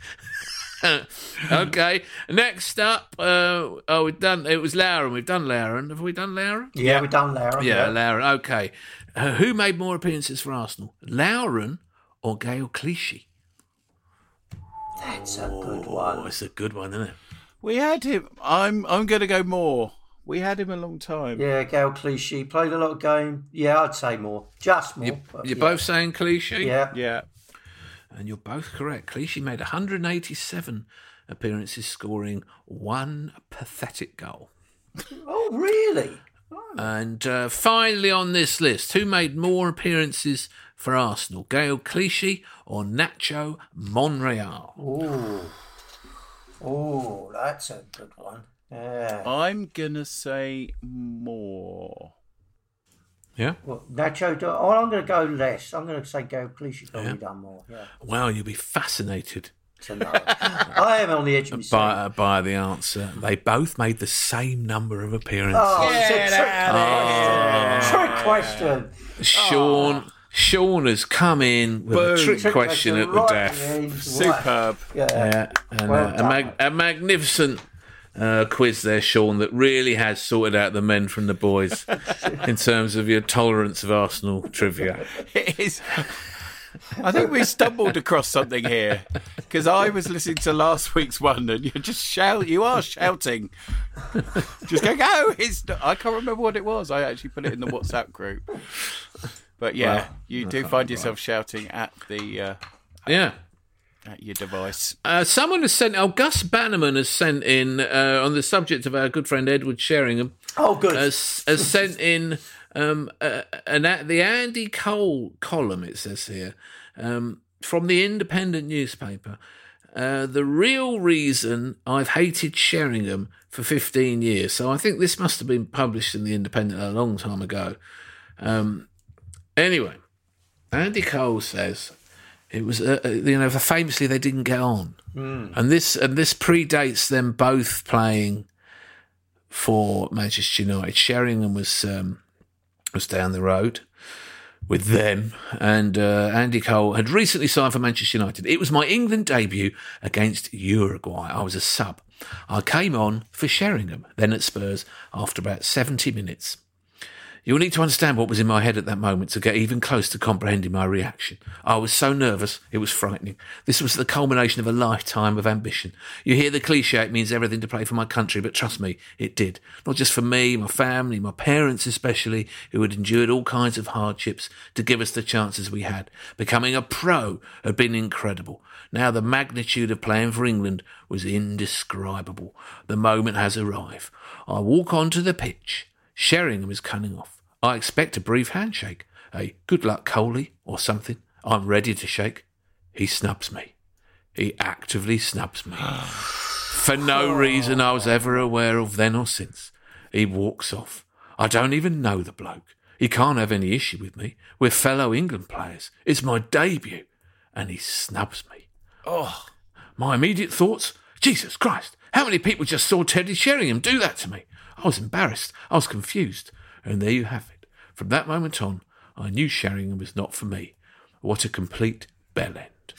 Okay, next up, uh, oh, we've done. It was Lauren. We've done Lauren. Have we done Lauren? Yeah, we've done Lauren. Yeah, Lauren. Okay. Uh, who made more appearances for Arsenal? Lauren or Gail Clichy? That's a good Oh, one. it's a good one, isn't it? We had him. I'm. I'm going to go more. We had him a long time. Yeah, Gail Clichy played a lot of game. Yeah, I'd say more. Just more. You, but you're yeah. both saying Clichy? Yeah. Yeah. And you're both correct. Clichy made one hundred eighty-seven appearances, scoring one pathetic goal. Oh, really? And uh, finally on this list, who made more appearances for Arsenal? Gail Clichy or Nacho Monreal? Oh, oh, that's a good one. Yeah. I'm going to say more. Yeah? Well, Nacho, do- oh, I'm going to go less. I'm going to say Gail Clichy's probably Yeah. done more. Yeah. Wow, you'll be fascinated To know. I am on the edge of my seat. by, uh, by the answer. They both made the same number of appearances. Oh, it's a trick question. Trick question. Sean Sean has come in with a Boom. trick Trick question at the right death. at the end. Superb. Yeah. Yeah, and Well uh, a, done. mag- a magnificent uh, quiz there, Sean, that really has sorted out the men from the boys in terms of your tolerance of Arsenal trivia. It is. I think we stumbled across something here because I was listening to last week's one, and you're just shout. You are shouting, just going, "Oh, it's!" Not, I can't remember what it was. I actually put it in the WhatsApp group. But yeah, Well, you do find yourself shouting at the uh, Yeah. at your device. Uh, someone has sent, oh, Gus Bannerman has sent in, uh, on the subject of our good friend Edward Sheringham, Oh, good. has, has sent in um, uh, an, the Andy Cole column, it says here, um, from the Independent newspaper. Uh, the real reason I've hated Sheringham for fifteen years. So I think this must have been published in the Independent a long time ago. Um, anyway, Andy Cole says it was, uh, you know, famously they didn't get on. Mm. And this and this predates them both playing for Manchester United. Sheringham was um, was down the road with them, and uh, Andy Cole had recently signed for Manchester United. It was my England debut against Uruguay. I was a sub. I came on for Sheringham, then at Spurs, after about seventy minutes. You'll need to understand what was in my head at that moment to get even close to comprehending my reaction. I was so nervous, it was frightening. This was the culmination of a lifetime of ambition. You hear the cliche, it means everything to play for my country, but trust me, it did. Not just for me, my family, my parents especially, who had endured all kinds of hardships to give us the chances we had. Becoming a pro had been incredible. Now the magnitude of playing for England was indescribable. The moment has arrived. I walk onto the pitch. Sheringham is cutting off. I expect a brief handshake, a good luck Coley or something. I'm ready to shake. He snubs me. He actively snubs me. For no reason I was ever aware of then or since. He walks off. I don't even know the bloke. He can't have any issue with me. We're fellow England players. It's my debut. And he snubs me. Oh, my immediate thoughts? Jesus Christ, how many people just saw Teddy Sheringham do that to me? I was embarrassed. I was confused. And there you have it. From that moment on, I knew Sheringham was not for me. What a complete bell end.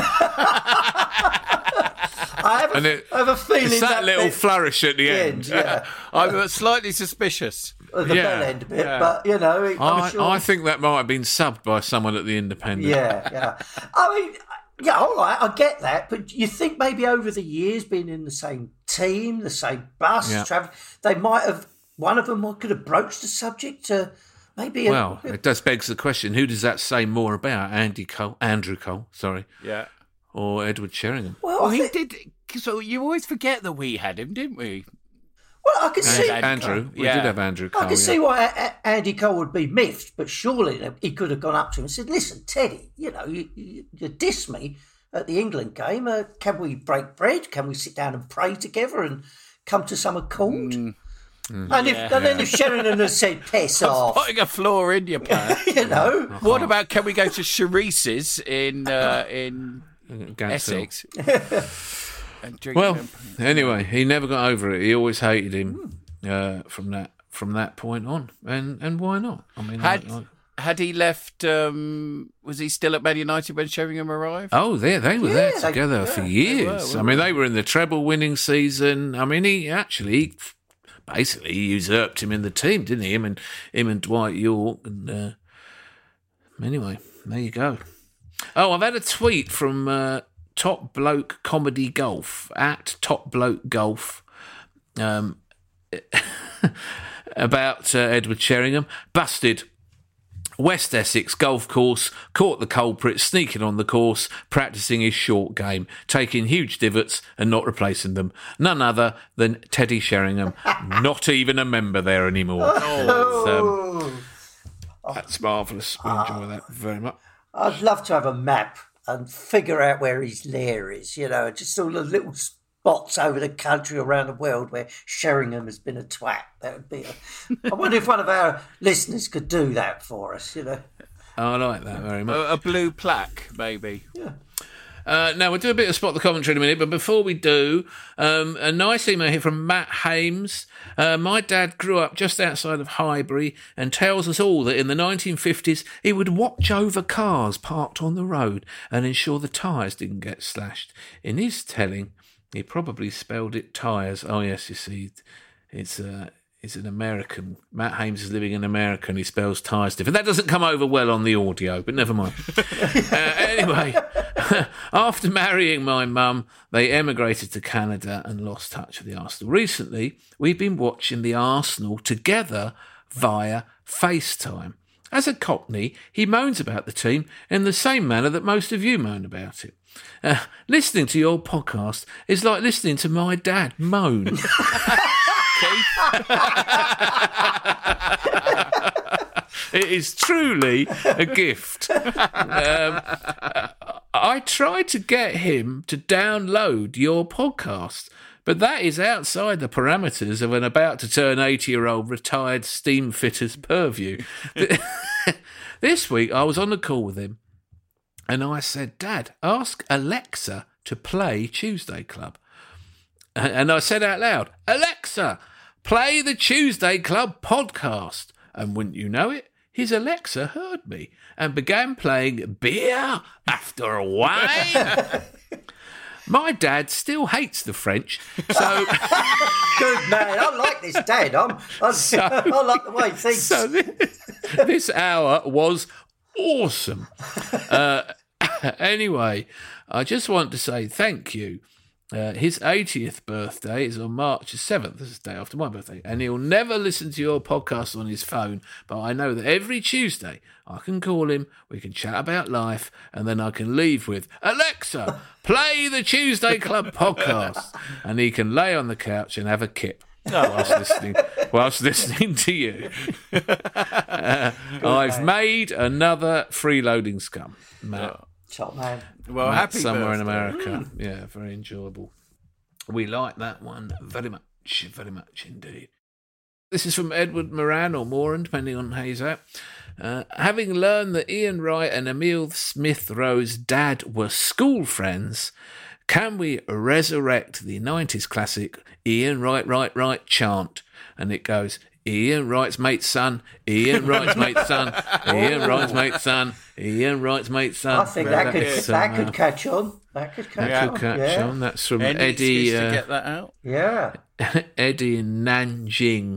I have a, it, I have a feeling it's that, that little bit, flourish at the end. end yeah. I'm slightly suspicious. Of the Yeah. bell end bit, Yeah. but, you know, I'm I, sure... I think that might have been subbed by someone at the Independent. Yeah, yeah. I mean, yeah, all right, I get that, but you think maybe over the years, being in the same team, the same bus, Yeah. travel, they might have, one of them could have broached the subject to maybe... Well, a, it does begs the question, who does that say more about? Andy Cole, Andrew Cole, sorry, Yeah. or Edward Sheringham? well, Well, I he think- did. So you always forget that we had him, didn't we? well, I can see... Andy Andrew, we Yeah. did have Andrew Cole. I can yeah. see why A- Andy Cole would be miffed, but surely he could have gone up to him and said, listen, Teddy, you know, you, you, you diss me at the England game. Uh, can we break bread? Can we sit down and pray together and come to some accord? Mm. And, if, and then if Sheringham had said, piss off, Putting a flaw in your plan. you know. What about, can we go to Charice's in uh, in Gansfield. Essex? And drink Well, champagne? anyway, he never got over it. He always hated him uh, from that from that point on, and and why not? I mean, Had I, I, had he left? Um, was he still at Man United when Sheringham arrived? oh, there they were Yeah, there they- together yeah, for they years. were, I mean, they were in the treble-winning season. I mean, he actually basically usurped him in the team, didn't he? Him and him and Dwight York. And uh, anyway, there you go. Oh, I've had a tweet from uh, Top Bloke Comedy Golf at Top Bloke Golf. Um, about uh, Edward Sheringham. Busted. West Essex golf course, caught the culprit sneaking on the course, practising his short game, taking huge divots and not replacing them. None other than Teddy Sheringham, not even a member there anymore. Oh, um, that's marvellous. We enjoy that very much. I'd love to have a map and figure out where his lair is, you know, just all the little spots over the country, around the world where Sheringham has been a twat. That would be a... I wonder if one of our listeners could do that for us, you know. I like that very much. A, a blue plaque, maybe. Uh, now, we'll do a bit of Spot the Commentary in a minute, but before we do, um, a nice email here from Matt Hames. Uh, my dad grew up just outside of Highbury and tells us all that in the nineteen fifties he would watch over cars parked on the road and ensure the tyres didn't get slashed. In his telling, he probably spelled it tyres. Oh, yes, you see, it's uh, it's an American. Matt Hames is living in America and he spells tyres different. That doesn't come over well on the audio, but never mind. uh, anyway, after marrying my mum, they emigrated to Canada and lost touch with the Arsenal. Recently, we've been watching the Arsenal together via FaceTime. As a Cockney, he moans about the team in the same manner that most of you moan about it. Uh, listening to your podcast is like listening to my dad moan. It is truly a gift. Um, I tried to get him to download your podcast, but that is outside the parameters of an about-to-turn eighty-year-old retired steam fitter's purview. This week, I was on a call with him, and I said, Dad, ask Alexa to play Tuesday Club. And I said out loud, Alexa, play the Tuesday Club podcast. And wouldn't you know it, his Alexa heard me and began playing Beer After Wine. My dad still hates the French, so Good man. I like this dad. I'm, I'm So- I like the way he thinks. so this, this hour was awesome. Uh, anyway, I just want to say thank you. Uh, his eightieth birthday is on March the seventh. This is the day after my birthday. And he'll never listen to your podcast on his phone. But I know that every Tuesday I can call him, we can chat about life, and then I can leave with, Alexa, play the Tuesday Club podcast. And he can lay on the couch and have a kip whilst listening, whilst listening to you. uh, I've made another freeloading scum, Matt. Top man. Well, Matt happy somewhere in birthday. America. Yeah, very enjoyable. We like that one very much, very much indeed. This is from Edward Moran or Moran, depending on how you say it. Uh, having learned that Ian Wright and Emile Smith Rowe's dad were school friends, can we resurrect the nineties classic Ian Wright, Wright, Wright chant? And it goes, Ian Wright's mate's son, Ian Wright's mate's son, Ian Wright's mate's son, Ian Wright's mate's son. I think that could That's, that uh, could catch on. That could catch That on. could catch yeah. on. That's from Any Eddie. excuse to Uh, get that out? Yeah. Eddie in Nanjing,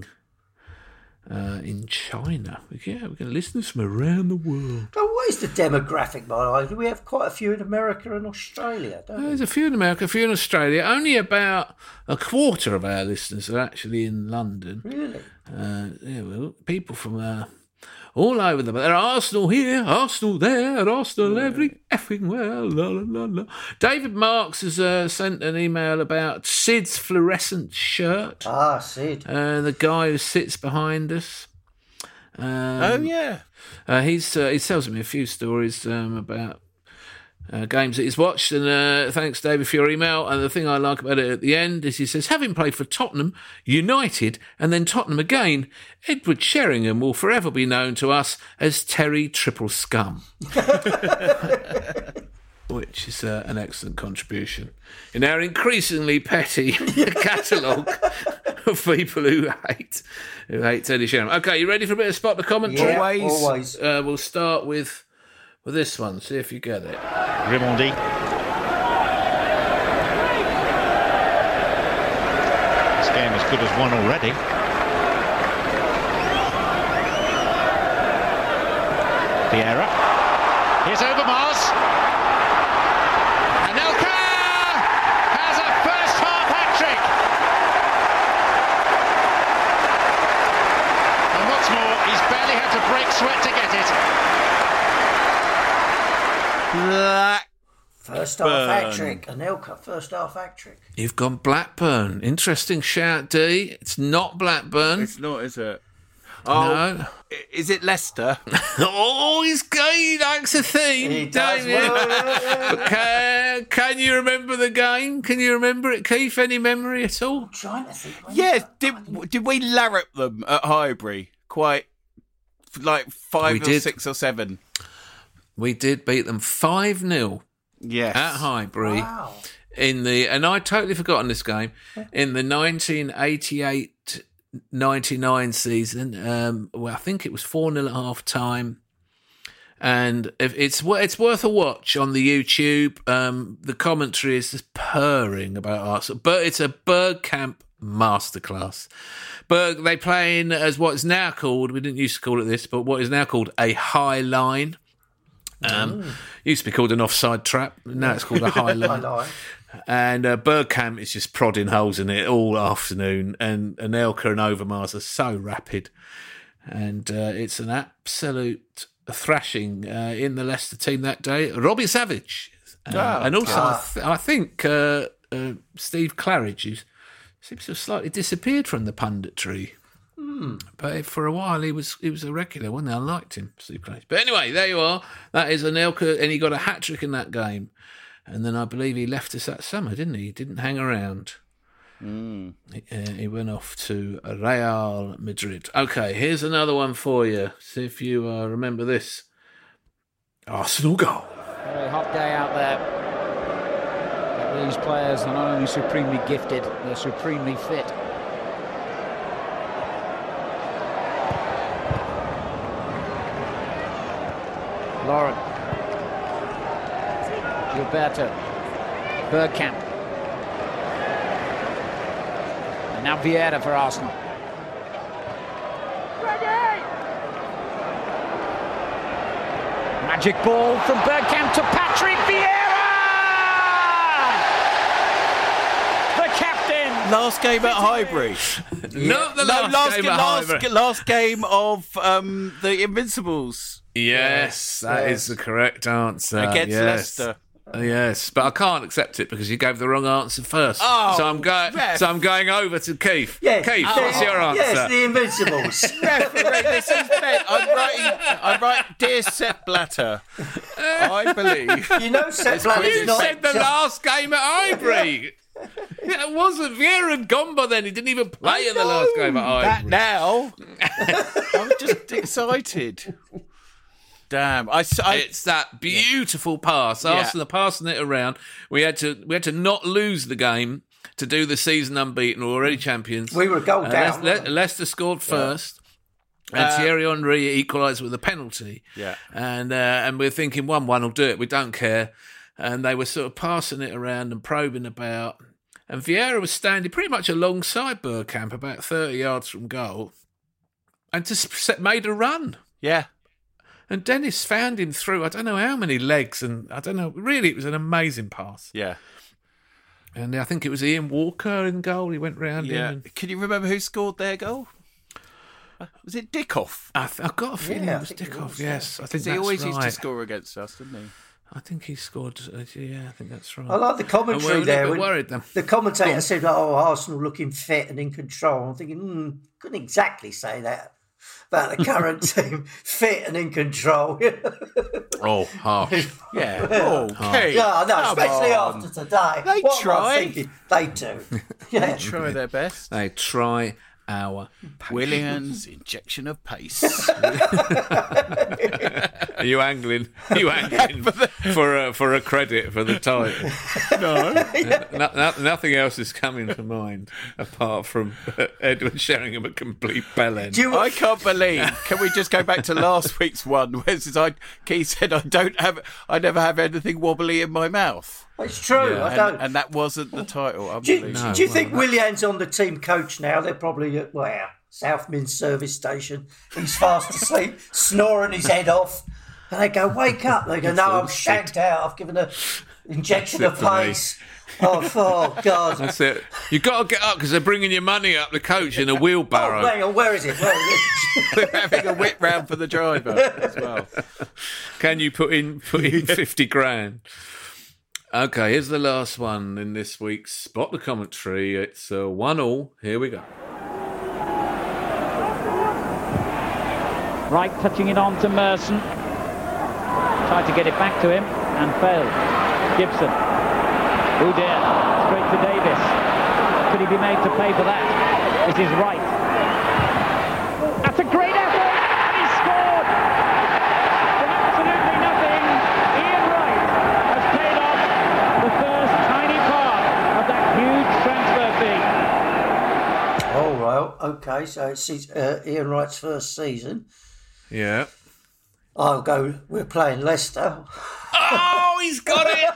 uh, in China. Yeah, we're going to listen to this from around the world. Oh, what is the demographic, by the way? We have quite a few in America and Australia, don't we? There's a few in America, a few in Australia. Only about a quarter of our listeners are actually in London. Really? Uh, yeah, well, people from uh, all over the. There are Arsenal here, Arsenal there, and Arsenal every effing where. La, la, la, la. David Marks has uh, sent an email about Sid's fluorescent shirt. Ah, Sid. Uh, the guy who sits behind us. Um, Oh, yeah. Uh, he's uh, he tells me a few stories um, about uh, games that he's watched, and uh, thanks, David, for your email. And the thing I like about it at the end is he says, having played for Tottenham, United, and then Tottenham again, Edward Sheringham will forever be known to us as Terry Triple Scum. Which is uh, an excellent contribution in our increasingly petty catalogue of people who hate who hate Teddy Sheringham. Okay, you ready for a bit of spot the commentary? Yeah, Always. always. Uh, we'll start with with this one. See if you get it. Rimondi. This game as good as one already. Vieira. Here's Overmars. Anelka has a first half hat-trick. And what's more, he's barely had to break sweat to get it. Black. First half hat trick. Anelka, first half hat trick. You've gone Blackburn. Interesting shout, D. It's not Blackburn. It's not, is it? Oh, No. i- is it Leicester? Oh, he's he likes a theme, He does don't you? well, yeah, yeah. But can, can you remember the game? Can you remember it, Keith? Any memory at all? I'm trying to think. when Yeah, was that? did did we larrup them at Highbury? Quite like five We or did. six or seven. We did beat them five nil Yes. at Highbury. Wow. In the and I'd totally forgotten this game in the nineteen eighty-eight ninety-nine season. Um, well, I think it was four nil at half time, and if it's it's worth a watch on the YouTube. Um, the commentary is just purring about Arsenal, but it's a Bergkamp masterclass. Berg they play in as what is now called, we didn't used to call it this, but what is now called a high line. Um, used to be called an offside trap. Now it's called a high I line. like. And uh, Bergkamp is just prodding holes in it all afternoon, and Anelka and Overmars are so rapid, and uh, it's an absolute thrashing uh, in the Leicester team that day. Robbie Savage, uh, Oh, and also I, God. th- I think uh, uh, Steve Claridge, who seems to have slightly disappeared from the punditry. But for a while, he was he was a regular, wasn't he? I liked him, Steve Claridge. But anyway, there you are. That is Anelka, and he got a hat trick in that game. And then I believe he left us that summer, didn't he? He didn't hang around. He, uh, he went off to Real Madrid. Okay, here's another one for you. See if you uh, remember this. Arsenal goal. Very hot day out there. But these players are not only supremely gifted, they're supremely fit. Lauren. Gilberto. Bergkamp. And now Vieira for Arsenal. Magic ball from Bergkamp to Patrick Vieira! The captain! Last game at Highbury. Not the no, last, last game ga- at last, Highbury. last game of um, the Invincibles. Yes, that yes. is the correct answer. Against yes. Leicester. Uh, Yes, but I can't accept it because you gave the wrong answer first. Oh, so I'm going. ref. So I'm going over to Keith. Yes. Keith, Oh. what's your answer? Yes, the Invincibles. Referee, this is Ben. I'm writing. I'm writing, dear Sepp Blatter. I believe. You know, Sepp Blatter's You not. said the last game at Highbury. Yeah, it wasn't. Vieira had gone by then. He didn't even play in the last game at That Highbury. now. I'm just excited. Damn. I, I, It's that beautiful pass. Yeah. Arsenal passing it around. We had to. We had to not lose the game to do the season unbeaten. We're already champions. We were a goal Uh, down. Le- Le- Leicester scored first. And Thierry Henry equalised with a penalty. Yeah. And uh, and we're thinking one one will do it. We don't care. And they were sort of passing it around and probing about. And Vieira was standing pretty much alongside Bergkamp, about thirty yards from goal, and just set- made a run. yeah. And Dennis found him through, I don't know how many legs, and I don't know, really, it was an amazing pass. Yeah. And I think it was Ian Walker in goal. He went round Yeah. him. And Can you remember who scored their goal? Was it Dickoff? I th- I've got a feeling Yeah, I it was think it Dickoff, was, yes. I think He that's always right. used to score against us, didn't he? I think he scored, uh, yeah, I think that's right. I like the And commentary we're a there. little bit when worried then. The commentator said, "Oh, Arsenal looking fit and in control." I'm thinking, hmm, couldn't exactly say that about the current team, fit and in control. Oh, harsh. Yeah. Okay. Yeah, no, Come especially on. after today. They what am I try. thinking? They do. Yeah. Try their best. They try our Williams, injection of pace. Are you angling? Are you angling for a, for a credit for the title? No. no, no nothing else is coming to mind apart from uh, Edward Sheringham a complete bellend. Do you, I can't believe. Can we just go back to last week's one? Where says I, Keith said, "I don't have, I never have anything wobbly in my mouth," it's true. Yeah. I and, don't. and that wasn't the title. do you, Unbelievable. do you No, think well, Willian's on the team coach now? They're probably at well, South Min service station. He's fast asleep, snoring his head off. And they go, "Wake up." They go, "No, I'm shagged out. I've given an injection of That's it for me. pace." Oh, oh, God. That's it. You've got to get up because they're bringing your money up the coach in a Oh, wheelbarrow. hang on, where is it? Where is it? We're having a whip round for the driver as well. Can you put in put in fifty grand? Okay, here's the last one in this week's Spot the Commentary. It's uh, one all. Here we go. Wright touching it on to Merson. Tried to get it back to him and failed. Gibson. Oh dear. Straight to Davis. Could he be made to pay for that? It is Wright. That's a great effort! And he scored! From absolutely nothing, Ian Wright has paid off the first tiny part of that huge transfer fee. Oh, well, okay, so it's his, uh, Ian Wright's first season. Yeah. I'll go, we're playing Leicester. Oh, he's got it!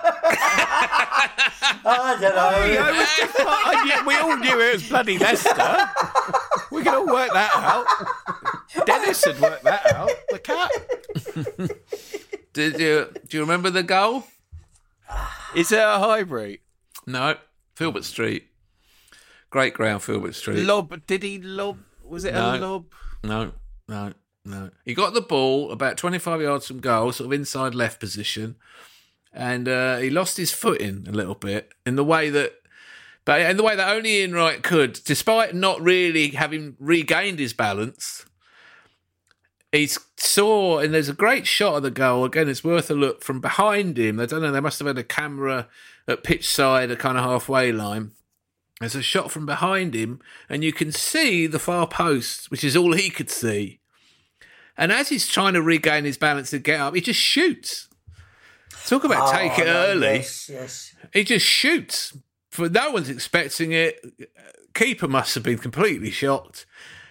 I don't know. It was just like- I knew- we all knew it was bloody Leicester. We can all work that out. Dennis had worked that out. The cat. Did you do you remember the goal? Is it a Highbury? No, Filbert Street. Great ground, Filbert Street. Lob? Did he lob? Was it No. a lob? No, no, no. He got the ball about twenty-five yards from goal, sort of inside left position, and uh, he lost his footing a little bit in the way that, but in the way that only Ian Wright could, despite not really having regained his balance. He saw, and there's a great shot of the goal. Again, it's worth a look from behind him. I don't know, they must have had a camera at pitch side, a kind of halfway line. There's a shot from behind him, and you can see the far post, which is all he could see. And as he's trying to regain his balance and get up, he just shoots. Talk about Oh, take it no, early. Yes, yes. He just shoots. For no one's expecting it. Keeper must have been completely shocked.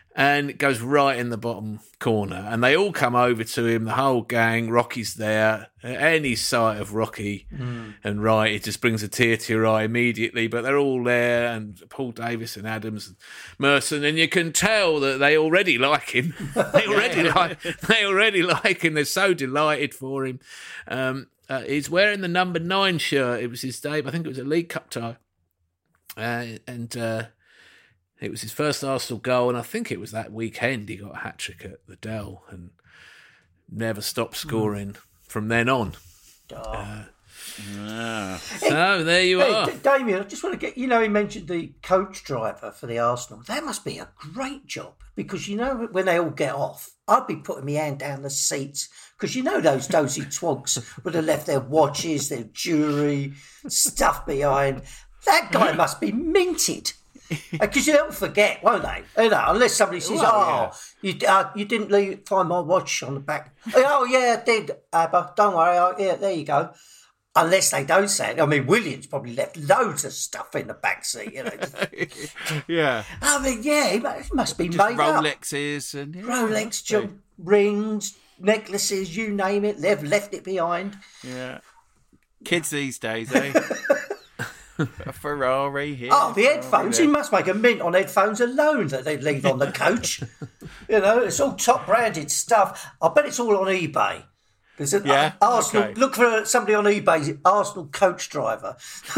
and it goes right in the bottom corner. And they all come over to him, the whole gang. Rocky's there. Any sight of Rocky mm. and Wright, it just brings a tear to your eye immediately. But they're all there, and Paul Davis and Adams and Merson, and you can tell that they already like him. They already yeah. like. They already like him. They're so delighted for him. Um, uh, he's wearing the number nine shirt. It was his debut. I think it was a League Cup tie, uh, and. Uh, It was his first Arsenal goal, and I think it was that weekend he got a hat-trick at the Dell and never stopped scoring mm. from then on. Oh. Uh, yeah. So, there you hey, are. D- Damien, I just want to get, you know, he mentioned the coach driver for the Arsenal. That must be a great job, because, you know, when they all get off, I'd be putting my hand down the seats, because you know those dozy twogs would have left their watches, their jewellery, stuff behind. That guy must be minted. Because they'll forget, won't they? You know, unless somebody says, well, "Oh, yeah. you uh, you didn't leave, find my watch on the back." Oh yeah, I did, Abba. Don't worry. Oh, yeah, there you go. Unless they don't say it. I mean, Williams probably left loads of stuff in the back seat. You know. yeah. I mean, yeah, it must be Just made Rolexes up. and yeah, Rolex, jump, rings, necklaces, you name it. They've left it behind. Yeah. Kids these days, eh? A Ferrari here. Oh, the headphones. He must make a mint on headphones alone that they leave on the coach. You know, it's all top branded stuff. I bet it's all on eBay. There's an yeah, uh, Arsenal. okay. Look for somebody on eBay. Arsenal coach driver.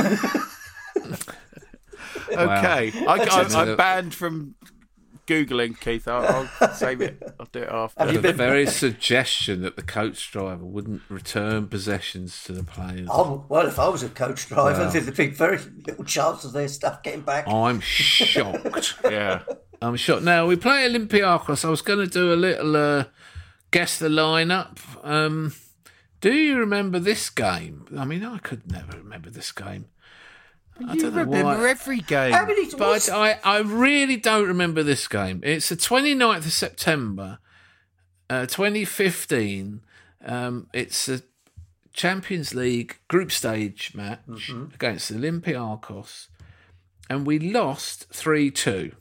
okay, I, I, I'm banned from Googling, Keith. I'll, I'll save it. I'll do it after. The very suggestion that the coach driver wouldn't return possessions to the players. Oh, well, if I was a coach driver, well, there'd be very little chance of their stuff getting back. I'm shocked. yeah. I'm shocked. Now, we play Olympiacos. I was going to do a little uh, guess the lineup. Um, do you remember this game? I mean, I could never remember this game. I you don't know remember why. every game. How many, but I, I really don't remember this game. It's the twenty-ninth of September, uh, twenty fifteen. Um, it's a Champions League group stage match mm-hmm. against Olympiacos, and we lost three two.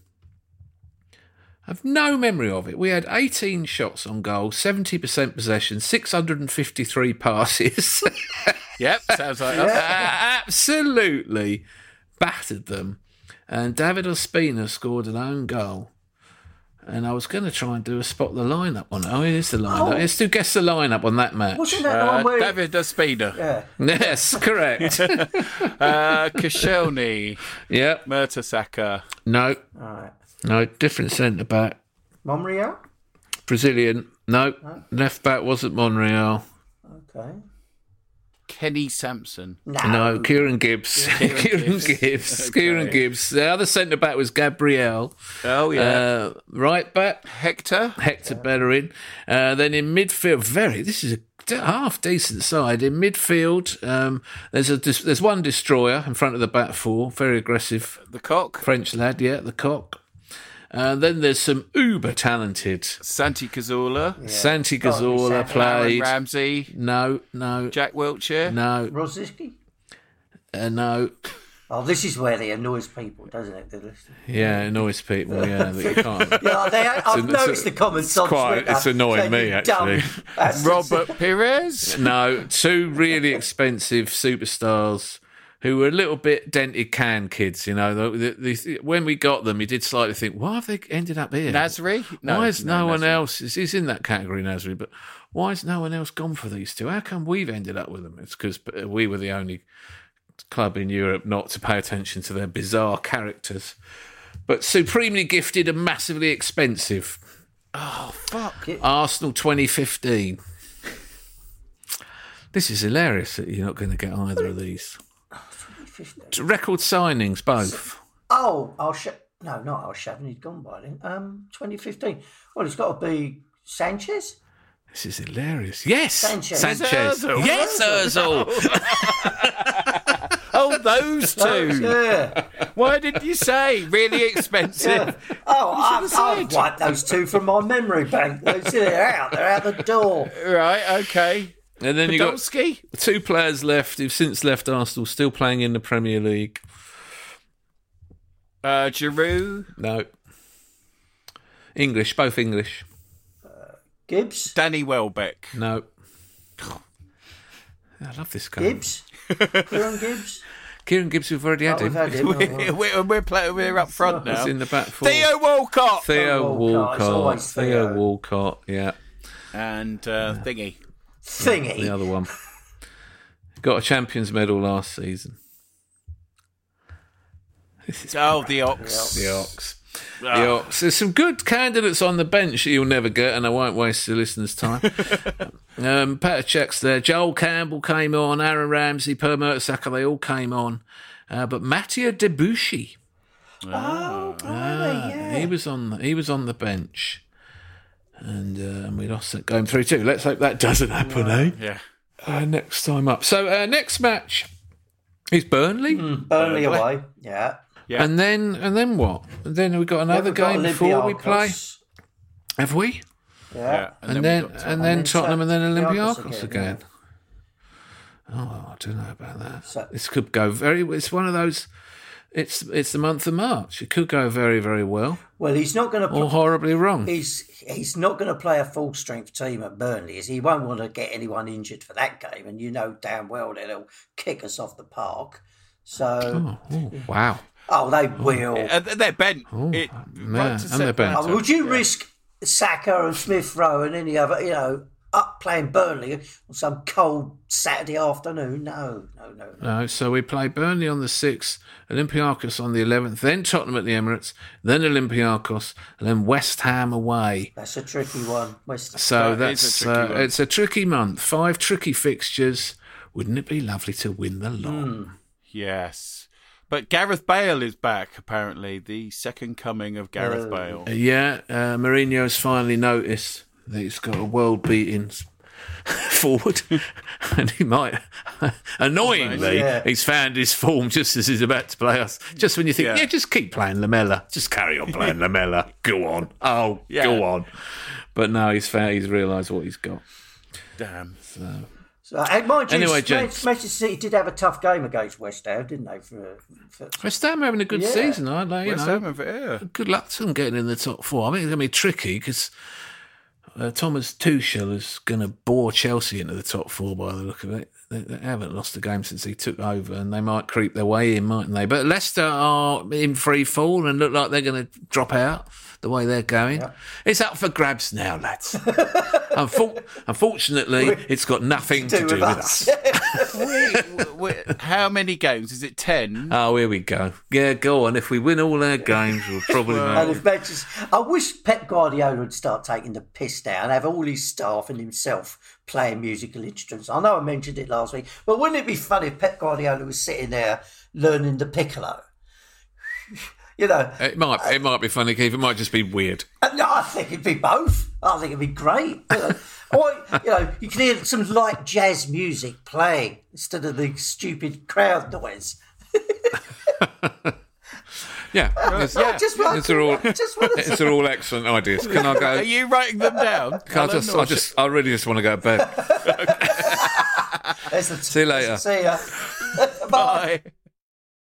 I've no memory of it. We had eighteen shots on goal, seventy percent possession, six hundred fifty-three passes. Yep, sounds like us. Uh, absolutely battered them. And David Ospina scored an own goal. And I was going to try and do a spot the lineup on it. Oh, it is the lineup. Oh. Let's do guess the lineup on that match. Wasn't that Uh, the one where David Ospina. Yeah. Yes, correct. uh, Koscielny. Yep. Mertesacker. No. All right. No, different centre back. Monreal? Brazilian. No. No. Left back wasn't Monreal. Okay. Kenny Sampson. No. No, Kieran Gibbs. Kieran Kieran Gibbs. Gibbs. Okay. Kieran Gibbs. The other centre back was Gabriel. Oh, yeah. Uh, right back, Hector. Hector Bellerin. Uh, then in midfield, very, this is a half decent side. In midfield, um, there's a there's one destroyer in front of the back four, very aggressive. The Cock. French lad, yeah, the Cock. Uh, then there's some uber talented. Santi Cazorla. Yeah. Santi Got to be Cazorla Santi. Aaron played. Ramsey. No, no, Jack Wiltshire. no, Rosicky? uh, no. Oh, this is where they annoys people, doesn't it? They listen. Yeah, annoys people. Yeah, that you can't. Yeah, they, I've It's a- noticed the comments on quite- Twitter. it's annoying saying, me, "You actually." dumb bastards." Robert Pires. No, two really expensive superstars who were a little bit dented can kids, you know. The, the, the, when we got them, you did slightly think, why have they ended up here? Nasri? No, why is no, no, one Nasri. else, he's in that category, Nasri, but why has no one else gone for these two? How come we've ended up with them? It's because we were the only club in Europe not to pay attention to their bizarre characters. But supremely gifted and massively expensive. Oh, fuck. Arsenal twenty fifteen. This is hilarious that you're not going to get either of these. Record signings, both. Oh, I'll sh- no, not Al Shavin. He's gone by then. Um, twenty fifteen. Well, it's got to be Sanchez. This is hilarious. Yes, Sanchez. Sanchez. Ozil. Yes, Ozil. Oh, those two. Yeah. Why didn't you say? Really expensive. Yeah. Oh, I've, should have I've said. wiped those two from my memory bank. They're out. They're out the door. Right, okay. And then you got Podolski? two players left who've since left Arsenal, still playing in the Premier League. Uh, Giroud. No. English, both English. Gibbs? Danny Welbeck. No. I love this guy. Gibbs? Kieran Gibbs? Kieran Gibbs, we've already had Oh, him. we've had him. Oh, We're, we're, we're, play, we're up front now. It's in the back four. Theo Walcott. Theo Walcott, it's Walcott. always Theo Theo. Walcott, yeah. And uh, Thingy. Thingy. The other one. Got a Champions medal last season. Oh, the Ox. The Ox. Ah. The Ox. There's some good candidates on the bench that you'll never get, and I won't waste the listeners' time. um, Petr Cech's there. Joel Campbell came on. Aaron Ramsey, Per Mertesacker, they all came on. Uh, but Mattia Debuchy, Oh, blimey, ah, yeah. he was on. The, he was on the bench, and, uh, and we lost that going through too. Let's hope that doesn't happen, eh? Yeah. Uh, next time up. So uh, next match is Burnley, Mm, Burnley away. Yeah. Yeah. and then and then what? And then we got another We've got game before we play. Olympiakos. Have we? Yeah. Yeah. And, then, we've got and then then Tottenham and then Olympiacos Olympiacos again, again. Oh, I don't know about that. So- this could go very. It's one of those. It's it's the month of March. It could go very very well Well, he's not going to. or horribly wrong. He's he's not going to play a full strength team at Burnley. Is he? He won't want to get anyone injured for that game, and you know damn well that he'll kick us off the park. So, Oh, oh, wow! oh, they will. Uh, they're bent. Oh, it, man, to and they're bent. Oh, would you risk Saka and Smith Rowe and any other, you know, up playing Burnley on some cold Saturday afternoon? No, no, no, no. No, so we play Burnley on the sixth, Olympiacos on the eleventh, then Tottenham at the Emirates, then Olympiacos, and then West Ham away. That's a tricky one. West. So That is that's a tricky uh, one. it's a tricky month. Five tricky fixtures. Wouldn't it be lovely to win the lot? Yes. But Gareth Bale is back, apparently. The second coming of Gareth Bale. Uh, yeah, uh, Mourinho's finally noticed that he's got a world-beating forward, and he might, annoyingly, Yeah. he's found his form just as he's about to play us. Just when you think, yeah, Yeah. just keep playing Lamella, just carry on playing Lamella, go on, oh, Yeah. go on. But no, he's found, he's realised what he's got. Damn. So, hey, mind you, Anyway, Man- gents. Manchester City did have a tough game against West Ham, didn't they? For, for West Ham are having a good Yeah. season, aren't they? You West know, Ham have it, yeah. good luck to them getting in the top four. I think it's going to be tricky because uh, Thomas Tuchel is going to bore Chelsea into the top four by the look of it. They, they haven't lost a game since he took over, and they might creep their way in, mightn't they? But Leicester are in free fall and look like they're going to drop out the way they're going. It's up for grabs now, lads. Unfor- unfortunately, it's got nothing to do, with us. we, we, how many games? Is it ten? Oh, here we go. Yeah, go on. If we win all our games, we'll probably And make if Manchester, I wish Pep Guardiola would start taking the piss down, have all his staff and himself playing musical instruments. I know I mentioned it last week, but wouldn't it be funny if Pep Guardiola was sitting there learning the piccolo? You know, It might it might be funny, Keith. It might just be weird. no, I think it'd be both. I think it'd be great. You know, or, you know, you can hear some light jazz music playing instead of the stupid crowd noise. Yeah, it's, I just want, it's all just want to it's all excellent ideas. Can I Are go? you writing them down? Can I just I just I really just want to go to bed. There's the- See you later. See ya. Bye.